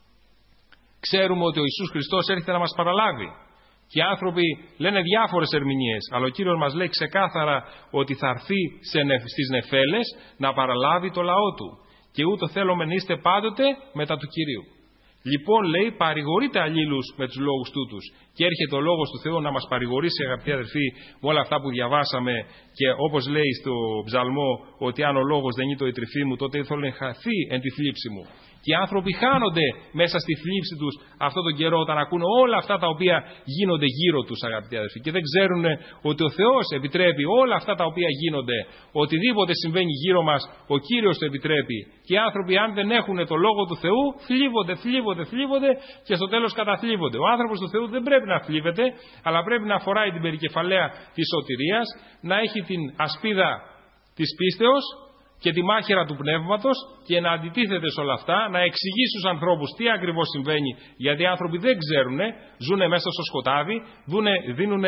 Ξέρουμε ότι ο Ιησούς Χριστός έρχεται να μας παραλάβει. Και οι άνθρωποι λένε διάφορες ερμηνείες, αλλά ο Κύριος μας λέει ξεκάθαρα ότι θα έρθει στις νεφέλες να παραλάβει το λαό του. Και ούτω θέλουμε να είστε πάντοτε μετά του Κυρίου. Λοιπόν, λέει, παρηγορείτε αλλήλους με τους λόγους τούτους. Και έρχεται ο λόγος του Θεού να μας παρηγορήσει, αγαπητοί αδερφοί, με όλα αυτά που διαβάσαμε. Και όπως λέει στο ψαλμό, ότι αν ο λόγος δεν είναι το η τρυφή μου, τότε θέλω να χαθεί εν τη θλίψη μου. Και οι άνθρωποι χάνονται μέσα στη θλίψη τους αυτόν τον καιρό όταν ακούν όλα αυτά τα οποία γίνονται γύρω τους, αγαπητοί αδερφοί. Και δεν ξέρουν ότι ο Θεός επιτρέπει όλα αυτά τα οποία γίνονται. Οτιδήποτε συμβαίνει γύρω μας, ο Κύριος το επιτρέπει. Και οι άνθρωποι, αν δεν έχουν το λόγο του Θεού, θλίβονται και στο τέλος καταθλίβονται. Ο άνθρωπος του Θεού δεν πρέπει να θλίβεται, αλλά πρέπει να φοράει την περικεφαλαία της σωτηρίας, να έχει την ασπίδα της πίστεως, και τη μάχαιρα του πνεύματος και να αντιτίθεται σε όλα αυτά, να εξηγήσει στους ανθρώπους τι ακριβώς συμβαίνει, γιατί οι άνθρωποι δεν ξέρουν, ζουν μέσα στο σκοτάδι, δίνουν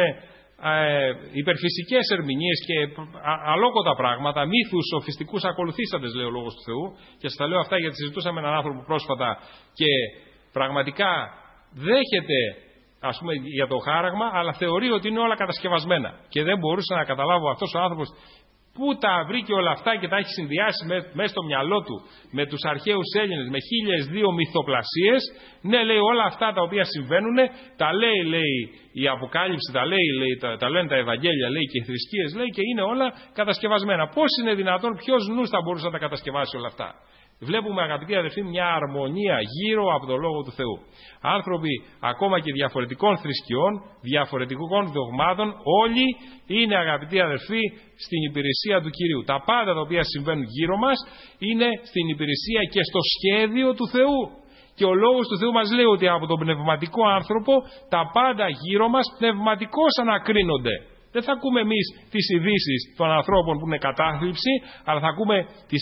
υπερφυσικές ερμηνείες και αλόκοτα πράγματα, μύθους σοφιστικούς ακολουθήσαντες, λέει ο Λόγος του Θεού, και σας τα λέω αυτά γιατί συζητούσαμε με έναν άνθρωπο πρόσφατα και πραγματικά δέχεται, ας πούμε, για το χάραγμα, αλλά θεωρεί ότι είναι όλα κατασκευασμένα. Και δεν μπορούσε να καταλάβω αυτός ο άνθρωπος πού τα βρήκε όλα αυτά και τα έχει συνδυάσει μέσα στο μυαλό του με τους αρχαίους Έλληνες, με 1002 μυθοπλασίες. Ναι, λέει, όλα αυτά τα οποία συμβαίνουν, τα λέει η Αποκάλυψη, τα λένε τα Ευαγγέλια, λέει, και οι θρησκείες, λέει, και είναι όλα κατασκευασμένα. Πώς είναι δυνατόν, ποιος νους θα μπορούσε να τα κατασκευάσει όλα αυτά? Βλέπουμε, αγαπητοί αδελφοί, μια αρμονία γύρω από το Λόγο του Θεού. Άνθρωποι ακόμα και διαφορετικών θρησκειών, διαφορετικών δογμάτων, όλοι είναι, αγαπητοί αδελφοί, στην υπηρεσία του Κυρίου. Τα πάντα τα οποία συμβαίνουν γύρω μας είναι στην υπηρεσία και στο σχέδιο του Θεού. Και ο Λόγος του Θεού μας λέει ότι από τον πνευματικό άνθρωπο τα πάντα γύρω μας πνευματικώς ανακρίνονται. Δεν θα ακούμε εμείς τις ειδήσεις των ανθρώπων που είναι κατάθλιψη, αλλά θα ακούμε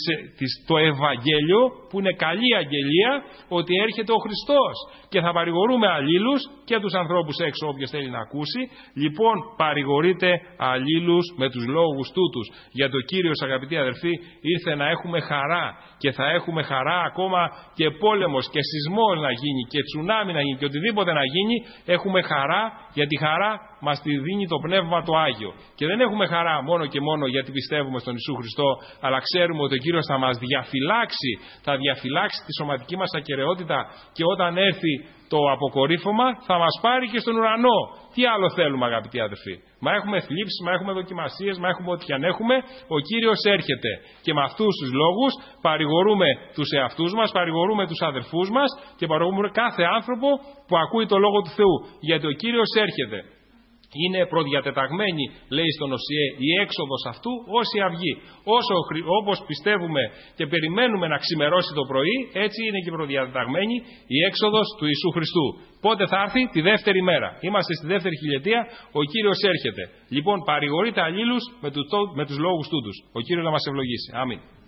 το Ευαγγέλιο που είναι καλή αγγελία ότι έρχεται ο Χριστός. Και θα παρηγορούμε αλλήλους και τους ανθρώπους έξω, όποιος θέλει να ακούσει. Λοιπόν, παρηγορείτε αλλήλους με τους λόγους τούτους. Γιατί ο Κύριος, αγαπητοί αδελφοί, ήρθε να έχουμε χαρά. Και θα έχουμε χαρά ακόμα και πόλεμος και σεισμός να γίνει και τσουνάμι να γίνει και οτιδήποτε να γίνει. Έχουμε χαρά, γιατί χαρά μας τη δίνει το Πνεύμα το Άγιο. Και δεν έχουμε χαρά μόνο και μόνο γιατί πιστεύουμε στον Ιησού Χριστό, αλλά ξέρουμε ότι ο Κύριος θα μας διαφυλάξει, θα διαφυλάξει τη σωματική μας ακεραιότητα και όταν έρθει το αποκορύφωμα θα μας πάρει και στον ουρανό. Τι άλλο θέλουμε, αγαπητοί αδελφοί? Μα έχουμε θλίψεις, μα έχουμε δοκιμασίες, μα έχουμε ό,τι και αν έχουμε. Ο Κύριος έρχεται. Και με αυτούς τους λόγους παρηγορούμε τους εαυτούς μας, παρηγορούμε τους αδελφούς μας και παρηγορούμε κάθε άνθρωπο που ακούει το Λόγο του Θεού. Γιατί ο Κύριος έρχεται. Είναι προδιατεταγμένη, λέει στον Οσιέ, η έξοδος αυτού ως η αυγή. Όπως πιστεύουμε και περιμένουμε να ξημερώσει το πρωί, έτσι είναι και προδιατεταγμένη η έξοδος του Ιησού Χριστού. Πότε θα έρθει? Τη δεύτερη μέρα. Είμαστε στη δεύτερη χιλιετία, ο Κύριος έρχεται. Λοιπόν, παρηγορείτε αλλήλους με τους λόγους τούτους. Ο Κύριος να μας ευλογήσει. Αμήν.